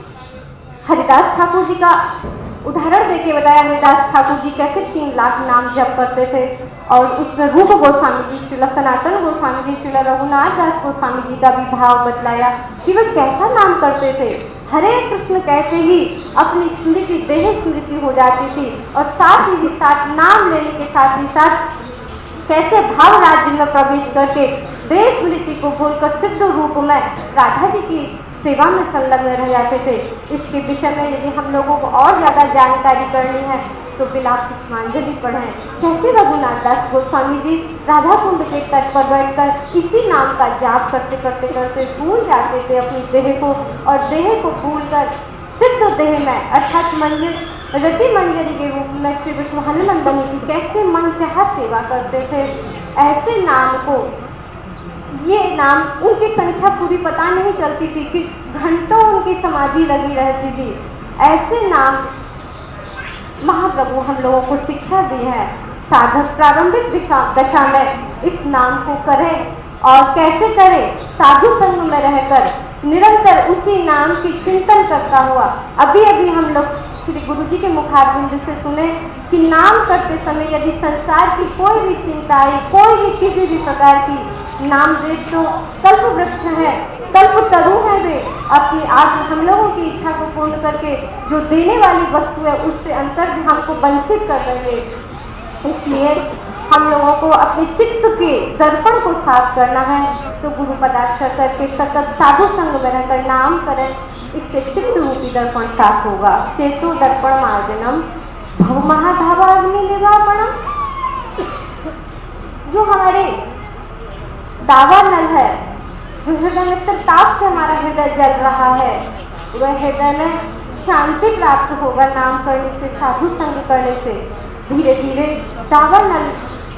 हरिदास ठाकुर जी का उदाहरण देके बताया। हरिदास ठाकुर जी कैसे तीन लाख नाम जप करते थे, और उसमें रूप गोस्वामी जी, श्रील सनातन गोस्वामी जी, श्रील रघुनाथ दास गोस्वामी जी का भी भाव बतलाया कि वे कैसा नाम करते थे। हरे कृष्ण कहते ही अपनी स्मृति, देह स्मृति हो जाती थी, और साथ ही साथ नाम लेने के साथ ही साथ कैसे भाव राज्य में प्रवेश करके देह स्मृति को भूलकर सिद्ध रूप में राधा जी की सेवा में संलग्न रह जाते थे। इसके विषय में यदि हम लोगों को और ज्यादा जानकारी करनी है तो बिलाप पुष्पांजलि पढ़ें। कैसे रघुनाथ दास गोस्वामी जी राधा कुंड के तट पर बैठकर इसी नाम का जाप करते करते करते भूल जाते थे अपनी देह को, और देह को भूलकर सिद्ध देह में अर्थात मंजर रति मंजरी के रूप में श्री विष्णु हनुमंदनी की कैसे मनचाहा सेवा करते थे। ऐसे नाम को, ये नाम उनकी संख्या पूरी पता नहीं चलती थी कि घंटों उनकी समाधि लगी रहती थी। ऐसे नाम महाप्रभु हम लोगों को शिक्षा दी है। साधक प्रारंभिक दिशा दशा में इस नाम को करे, और कैसे करे? साधु संग में रहकर निरंतर उसी नाम की चिंतन करता हुआ। अभी अभी हम लोग श्री गुरु जी के मुखारबिंद से सुने कि नाम करते समय यदि संसार की कोई भी चिंता आई, कोई भी किसी भी प्रकार की, नामदेव तो कल्प वृक्ष है, कल्प तरु है, वे अपनी आज हम लोगों की इच्छा को पूर्ण करके जो देने वाली वस्तु है उससे अंतर हमको वंचित कर रहे। इसलिए हम लोगों को अपने चित्त के दर्पण को साफ करना है, तो गुरु पदाश्रय करके सतत साधु संग में रहकर नाम करें, इससे चित्त रूपी दर्पण साफ होगा। चेतो दर्पण मार्जनम भव महाधावा अग्नि निर्वापणम। जो हमारे दावा नल है, जो हृदय में ताप से हमारा हृदय जल रहा है, वह हृदय में शांति प्राप्त होगा नाम करने से, साधु संग करने से। धीरे धीरे दावा नल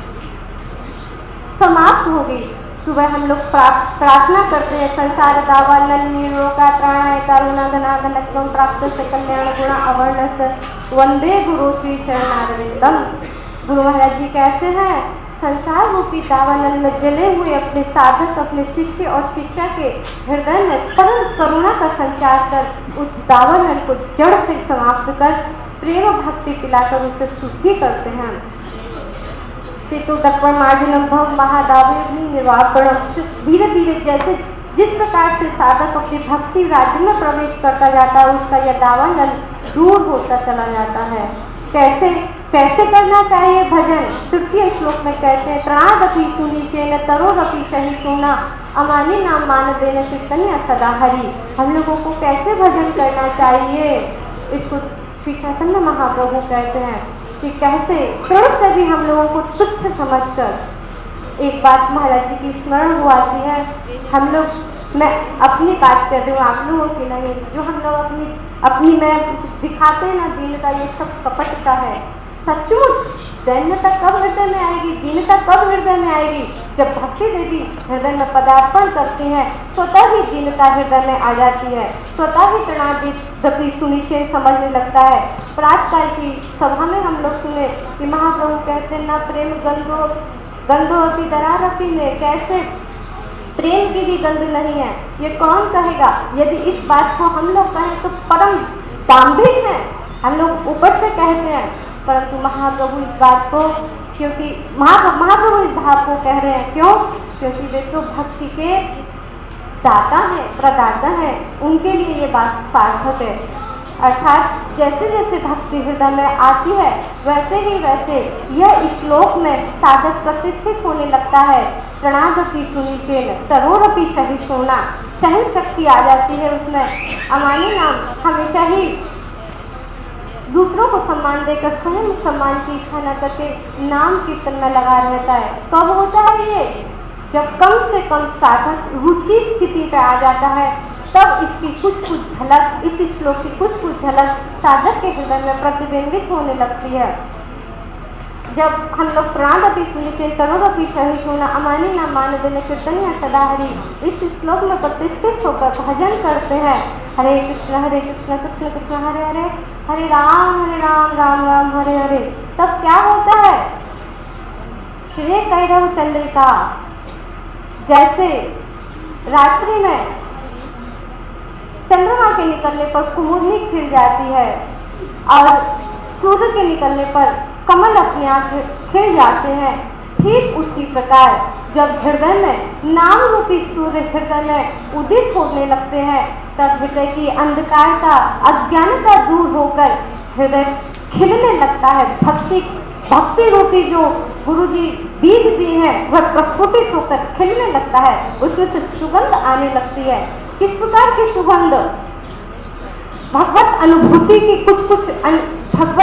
समाप्त होगी। सुबह हम लोग प्रार्थना करते हैं, संसार दावा नल निरोगा प्राणाय करुणा घना घनत्वम प्राप्त से कल्याण गुणा अवर्णस वंदे गुरु श्री चरणारविंदम। गुरु महाराज जी कहते हैं, संसार रूपी दावानल में जले हुए अपने साधक, अपने शिष्य और शिष्या के हृदय में परम करुणा का संचार कर उस दावानल को जड़ से समाप्त कर प्रेम भक्ति पिलाकर उसे शुद्धि करते हैं। चेतो दर्पण मार्जनम भव महादावे निर्वापणम। धीरे धीरे जैसे जिस प्रकार से साधक अपनी भक्ति राज्य में प्रवेश करता जाता है, उसका यह दावानल दूर होता चला जाता है। कैसे कैसे करना चाहिए भजन? तृतीय श्लोक में कहते हैं, त्रणादपि सुनीचे न तरोरपि सही सुना अमानी नाम मान देने कीर्तनिया सदा हरि। हम लोगों को कैसे भजन करना चाहिए, इसको श्री चैतन्य महाप्रभु कहते हैं कि कैसे तृण से भी हम लोगों को तुच्छ समझकर। एक बात महाराज जी की स्मरण हो आती है, हम लोग, मैं अपनी बात कर रही हूँ, आप लोगों की नहीं, जो हम लोग अपनी अपनी में दिखाते हैं ना दीनता, ये सब कपट का है। सचमुच दैन्यता कब हृदय में आएगी, दीनता कब हृदय में आएगी? जब भक्ति देवी हृदय में पदार्पण करती हैं, स्वतः ही दीनता हृदय में आ जाती है, स्वतः ही प्रणादि सुनिश्चय समझने लगता है। प्रातःकाल की सभा में हम लोग सुने कि महाप्रभु कहते हैं, न प्रेम गंधो गंधो अपनी दरारपी में, कैसे प्रेम की भी गंध नहीं है, ये कौन कहेगा? यदि इस बात को हम लोग कहें तो परम दाम्भिक है, हम लोग ऊपर से कहते हैं, परंतु महाप्रभु इस बात को, क्योंकि महाप्रभु इस भाव को कह रहे हैं, क्यों? क्योंकि वे तो भक्ति के दाता है, प्रदाता है, उनके लिए ये बात सार्थक है। अर्थात जैसे जैसे भक्ति हृदय में आती है, वैसे ही वैसे यह श्लोक में साधक प्रतिष्ठित होने लगता है। प्रणादपि सुनीचेन तरोरपि सहिष्णुना, सहन शक्ति आ जाती है उसमें। अमानी नाम हमेशा ही दूसरों को सम्मान देकर स्वयं सम्मान की इच्छा न करके नाम कीर्तन में लगा रहता है। कब होता है ये? जब कम से कम साधक रुचि स्थिति पे आ जाता है, तब इसकी कुछ कुछ झलक, इस श्लोक की कुछ कुछ झलक साधक के हृदय में प्रतिबिंबित होने लगती है। जब हम लोग प्राणादपि सुनिचे तरोरपि सहिष्णुना अमानी नाम मान देने कीर्तनिया सदा हरि, इस श्लोक में प्रतिष्ठित होकर भजन करते हैं, हरे कृष्ण हरे कृष्ण कृष्ण कृष्ण हरे हरे, हरे राम हरे राम राम राम हरे हरे, तब क्या होता है? श्री कैरव चंद्रिका, जैसे रात्रि में चंद्रमा के निकलने पर कुमुदनी खिल जाती है और सूर्य के निकलने पर कमल अपने आप खिल जाते हैं, ठीक उसी प्रकार जब हृदय में नाम रूपी सूर्य हृदय में उदित होने लगते हैं, तब हृदय की अंधकारता, अज्ञानता दूर होकर हृदय खिलने लगता है। भक्ति भक्ति रूपी जो गुरुजी बीज दिए हैं वह प्रस्फुटित होकर खिलने लगता है, उसमें से सुगंध आने लगती है। किस प्रकार की सुगंध? भगवत अनुभूति की कुछ कुछ भगवत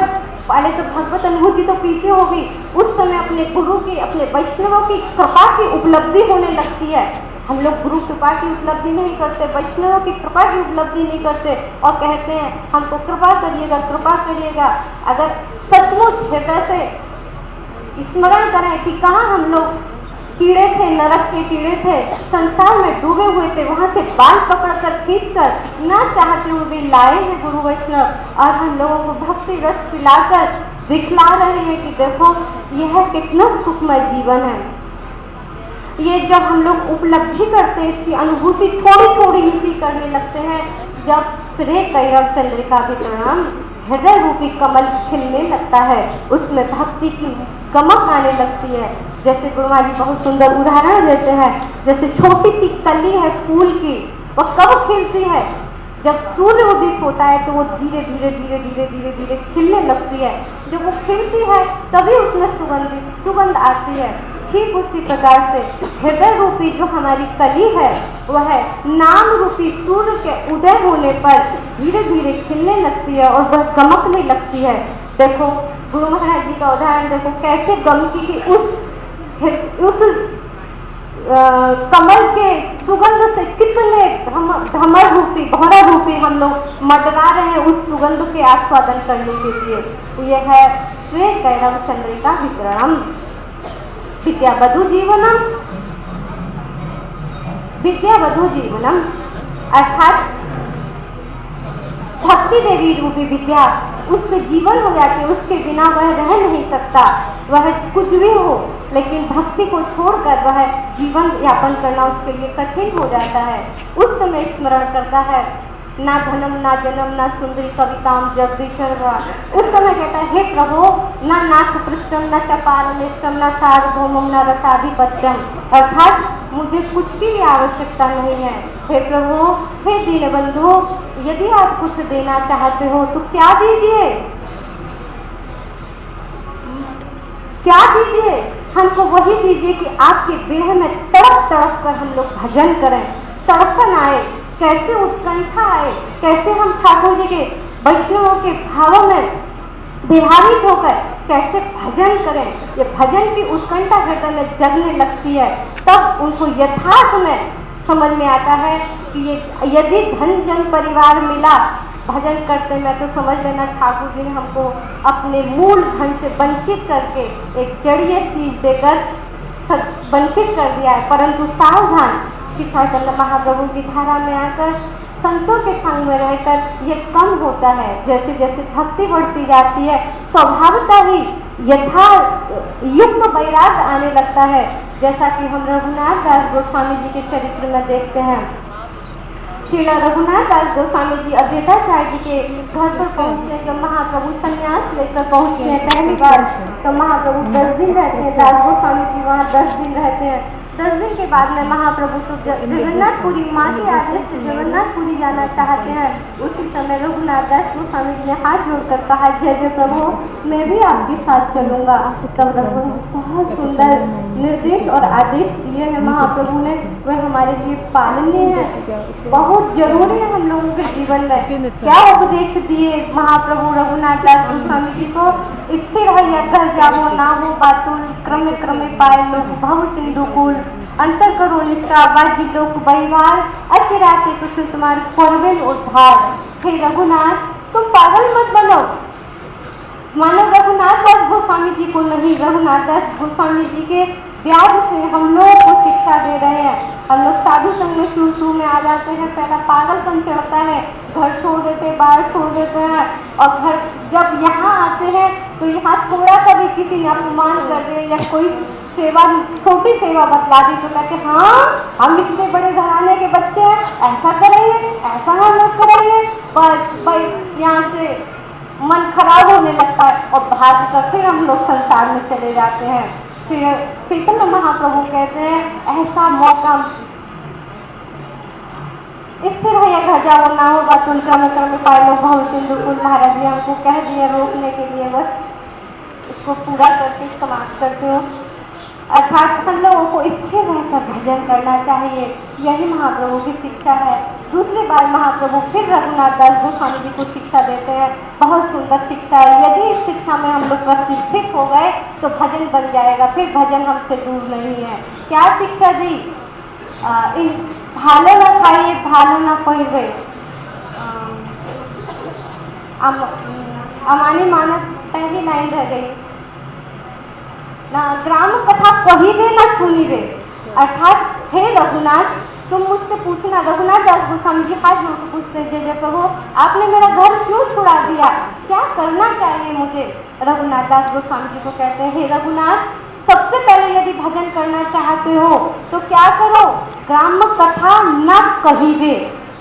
पहले तो भगवत अनुभूति तो पीछे होगी, उस समय अपने गुरु की, अपने वैष्णवों की कृपा की उपलब्धि होने लगती है। हम लोग गुरु कृपा की उपलब्धि नहीं करते, वैष्णवों की कृपा की उपलब्धि नहीं करते और कहते हैं हमको कृपा करिएगा, कृपा करिएगा। अगर सचमुच हृदय से स्मरण करें कि कहाँ हम लोग कीड़े थे, नरक के कीड़े थे, संसार में डूबे हुए थे, वहां से बाल पकड़कर खींचकर ना चाहते हुए भी लाए हैं गुरु वैष्णव और हम लोगों को भक्ति रस पिलाकर दिखला रहे हैं कि देखो यह कितना सुखमय जीवन है। ये जब हम लोग उपलब्धि करते हैं, इसकी अनुभूति थोड़ी थोड़ी ही सी करने लगते हैं, जब श्री कैरव चंद्रिका वितरण हृदय रूपी कमल खिलने लगता है, उसमें भक्ति की गमक आने लगती है। जैसे गुरु महाराज जी बहुत सुंदर उदाहरण देते हैं, जैसे छोटी सी कली है फूल की, वह कब खिलती है? जब सूर्य उदित होता है तो वो धीरे धीरे धीरे धीरे धीरे धीरे खिलने लगती है। जब वो खिलती है तभी उसमें सुगंधित सुगंध आती है। ठीक उसी प्रकार से हृदय रूपी जो हमारी कली है वह नाम रूपी सूर्य के उदय होने पर धीरे धीरे खिलने लगती है और वह गमकने लगती है। देखो गुरु महाराज जी का उदाहरण देखो, कैसे गमकी की उस उस आ, कमल के सुगंध से कितने भ्रमर रूपी भौरा रूपी हम लोग मडरा रहे हैं उस सुगंध के आस्वादन करने के लिए। यह है श्री कैरव चंद्रिका वितरणम विद्यावधू जीवनम। विद्यावधू जीवनम अर्थात भक्ति देवी रूपी विद्या उसके जीवन हो जाती है, उसके बिना वह रह नहीं सकता। वह कुछ भी हो लेकिन भक्ति को छोड़कर वह जीवन यापन करना उसके लिए कठिन हो जाता है। उस समय स्मरण करता है ना धनम ना जन्म ना सुंदरी कविताम जगदीश्वर। उस समय कहता है हे प्रभु ना नाथ पृष्ठम ना चपारमेष्टम ना सार्वभौमम ना रसाधिपत्यम, अर्थात मुझे कुछ की भी आवश्यकता नहीं है। हे प्रभु, हे दीनबंधु, यदि आप कुछ देना चाहते हो तो क्या दीजिए, क्या दीजिए, हमको वही दीजिए कि आपके विरह में तड़प तड़प कर हम लोग भजन करें, तड़पन आए, कैसे उत्कंठा आए, कैसे हम ठाकुर जी के वैष्णवों के भावों में विभावित होकर कैसे भजन करें। ये भजन की उत्कंठा हृदय में जगने लगती है, तब उनको यथार्थ में समझ में आता है कि ये यदि धन जन परिवार मिला भजन करते में तो समझ लेना ठाकुर जी ने हमको अपने मूल धन से वंचित करके एक जड़ीय चीज देकर वंचित कर दिया है। परंतु सावधान, श्री चैतन्य महाप्रभु की धारा में आकर संतों के संग में रहकर ये कम होता है। जैसे जैसे भक्ति बढ़ती जाती है स्वभावता ही यथा युक्त वैराग आने लगता है। जैसा कि हम रघुनाथ दास गोस्वामी जी के चरित्र में देखते हैं। श्रीला रघुनाथ दास गोस्वामी जी अद्वैताचार्य जी के घर पर पहुंचते, जब महाप्रभु संन्यास लेकर पहुंचते हैं पहली बार, तो महाप्रभु दस दिन रहते हैं, दास गोस्वामी जी वहाँ दस दिन रहते हैं। दस दिन के बाद में महाप्रभु तो जगन्नाथपुरी माँ के आदेश से जगन्नाथपुरी जाना चाहते हैं। उसी समय रघुनाथ दास गोस्वामी जी ने हाथ जोड़कर कहा जय जय प्रभु, मैं भी आपके साथ चलूंगा। तब बहुत सुंदर निर्देश और आदेश दिए हैं महाप्रभु ने, वह हमारे लिए पालनीय है, बहुत जरूरी है हम लोगों के जीवन में। क्या उपदेश दिए महाप्रभु रघुनाथ दास गोस्वामी जी को? स्थिर है घर जाओ ना हो बातुल, क्रमे क्रमे पाए लोग भव सिंधुकुल, अंतर करो निष्ठा बाजी लोक परिवार, अचिराते कृष्ण तुम्हारे परवेल उद्धार। हे रघुनाथ तुम पागल मत बनो। मानो रघुनाथ दास गोस्वामी जी को नहीं, रघुनाथ दास गोस्वामी जी के ब्याज से हम लोग को शिक्षा दे रहे हैं। हम लोग साधु संग में शुरू शुरू में आ जाते हैं, पहला पागलपन चढ़ता है, घर छोड़ देते हैं, बाहर छोड़ देते हैं, और घर जब यहाँ आते हैं तो यहाँ थोड़ा सा भी किसी ने अपमान कर दे या कोई सेवा छोटी सेवा बतला दी तो कहते हाँ हम इतने बड़े घराने के बच्चे हैं, ऐसा करेंगे, ऐसा हम लोग करेंगे। बस भाई यहाँ से मन खराब होने लगता है और भाग कर फिर हम लोग संसार में चले जाते हैं। चैतन्य महाप्रभु कहते हैं ऐसा मौका स्थिर है घर जाओ ना हो बात उनका मतलब पाए लोग बहुत सिंधुकुल। महाराज जी हमको कह दिए रोकने के लिए, बस इसको पूरा करके समाप्त करती हूँ। अर्थात हम लोगों को स्थिर रहकर भजन करना चाहिए, यही महाप्रभु की शिक्षा है। दूसरी बार महाप्रभु फिर रघुनाथ दास गोस्वामी जी को शिक्षा देते हैं, बहुत सुंदर शिक्षा है। यदि इस शिक्षा में हम लोग प्रतिष्ठित हो गए तो भजन बन जाएगा, फिर भजन हमसे दूर नहीं है। क्या शिक्षा दी? आ, इन भालो न खाइए भालो न पहिरे, अमानी मानस पहली लाइन रह गई ना, ग्राम कथा कहिबे न सुनिबे। अर्थात हे रघुनाथ, तुम मुझसे पूछना, रघुनाथ दास गोस्वामी जी हाथ जोड़ के पूछते हैं, जय जय प्रभु आपने मेरा घर क्यों छुड़ा दिया, क्या करना चाहिए मुझे? रघुनाथ दास गोस्वामी जी को कहते हैं, हे रघुनाथ, सबसे पहले यदि भजन करना चाहते हो तो क्या करो? ग्राम कथा न कहिबे।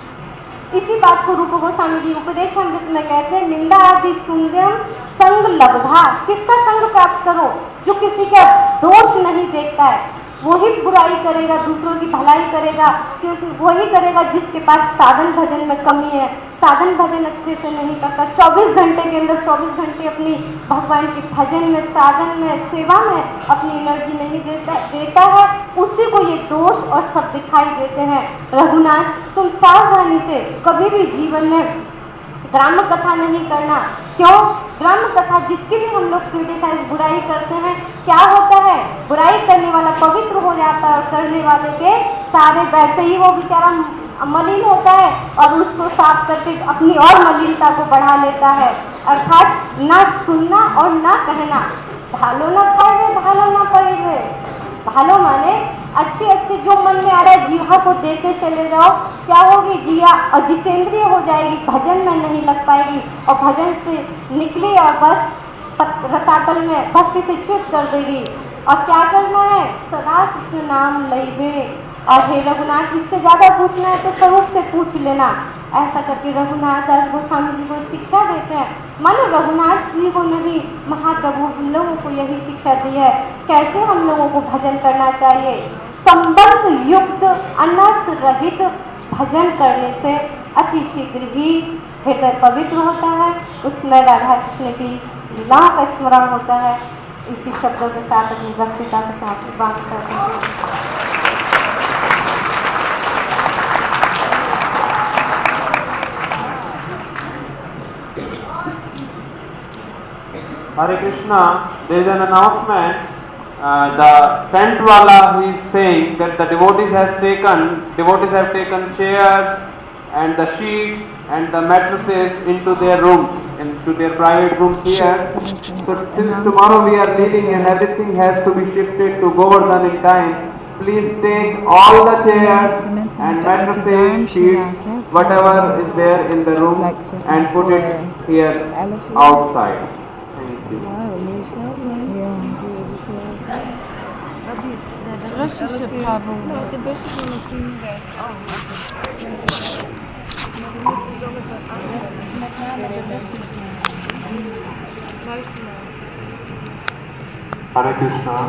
इसी बात को रूप गोस्वामी जी उपदेश अमृत में कहते हैं, निंदा आदि सुंदरम संग लब्धा। किसका संग प्राप्त करो? जो किसी का दोष नहीं देखता है, वही बुराई करेगा, दूसरों की भलाई करेगा, क्योंकि वही करेगा जिसके पास साधन भजन में कमी है, साधन भजन अच्छे से नहीं करता, चौबीस घंटे के अंदर चौबीस घंटे अपनी भगवान के भजन में, साधन में, सेवा में अपनी एनर्जी नहीं देता देता है, उसी को ये दोष और सब दिखाई देते हैं। रघुनाथ, तुम सावधानी से कभी भी जीवन में ग्राम कथा नहीं करना। क्यों? ग्राम कथा जिसके लिए हम लोग क्रिटिसाइज बुराई करते हैं, क्या होता है? बुराई करने वाला पवित्र हो जाता है और करने वाले के सारे वैसे ही वो बेचारा मलिन होता है और उसको साफ करके अपनी और मलिनता को बढ़ा लेता है। अर्थात न सुनना और न कहना। भालो न खाए भालो न पड़े। भालो माने अच्छे अच्छे जो मन में आ रहा है जीवा को देते चले जाओ, क्या होगी? जिया अजितेंद्रिय हो जाएगी, भजन में नहीं लग पाएगी और भजन से निकली और बस रसातल में भक्ति से च्युत कर देगी। और क्या करना है? सदा कृष्ण नाम लइबे। और हे रघुनाथ, इससे ज्यादा पूछना है तो स्वरूप से पूछ लेना। ऐसा करके रघुनाथ दास गोस्वामी जी को शिक्षा देते हैं। मानो रघुनाथ जी को नहीं, महाप्रभु हम लोगों को यही शिक्षा दी है, कैसे हम लोगों को भजन करना चाहिए। संबंध युक्त अनर्थ रहित भजन करने से अति शीघ्र ही हृदय पवित्र होता है, उसमें राधा कृष्ण की लीलाओं का स्मरण होता है। इसी शब्दों के साथ अपनी भक्तिता के साथ बात करते हैं। Hare Krishna, there is an announcement. Uh, the tent wala he is saying that the devotees has taken, devotees have taken chairs and the sheets and the mattresses into their rooms, into their private rooms here. So since tomorrow we are leaving and everything has to be shifted to Govardhan in time, please take all the chairs and mattresses, sheets, whatever is there in the room and put it here outside. Thank you. Relationship problem. Hare Krishna.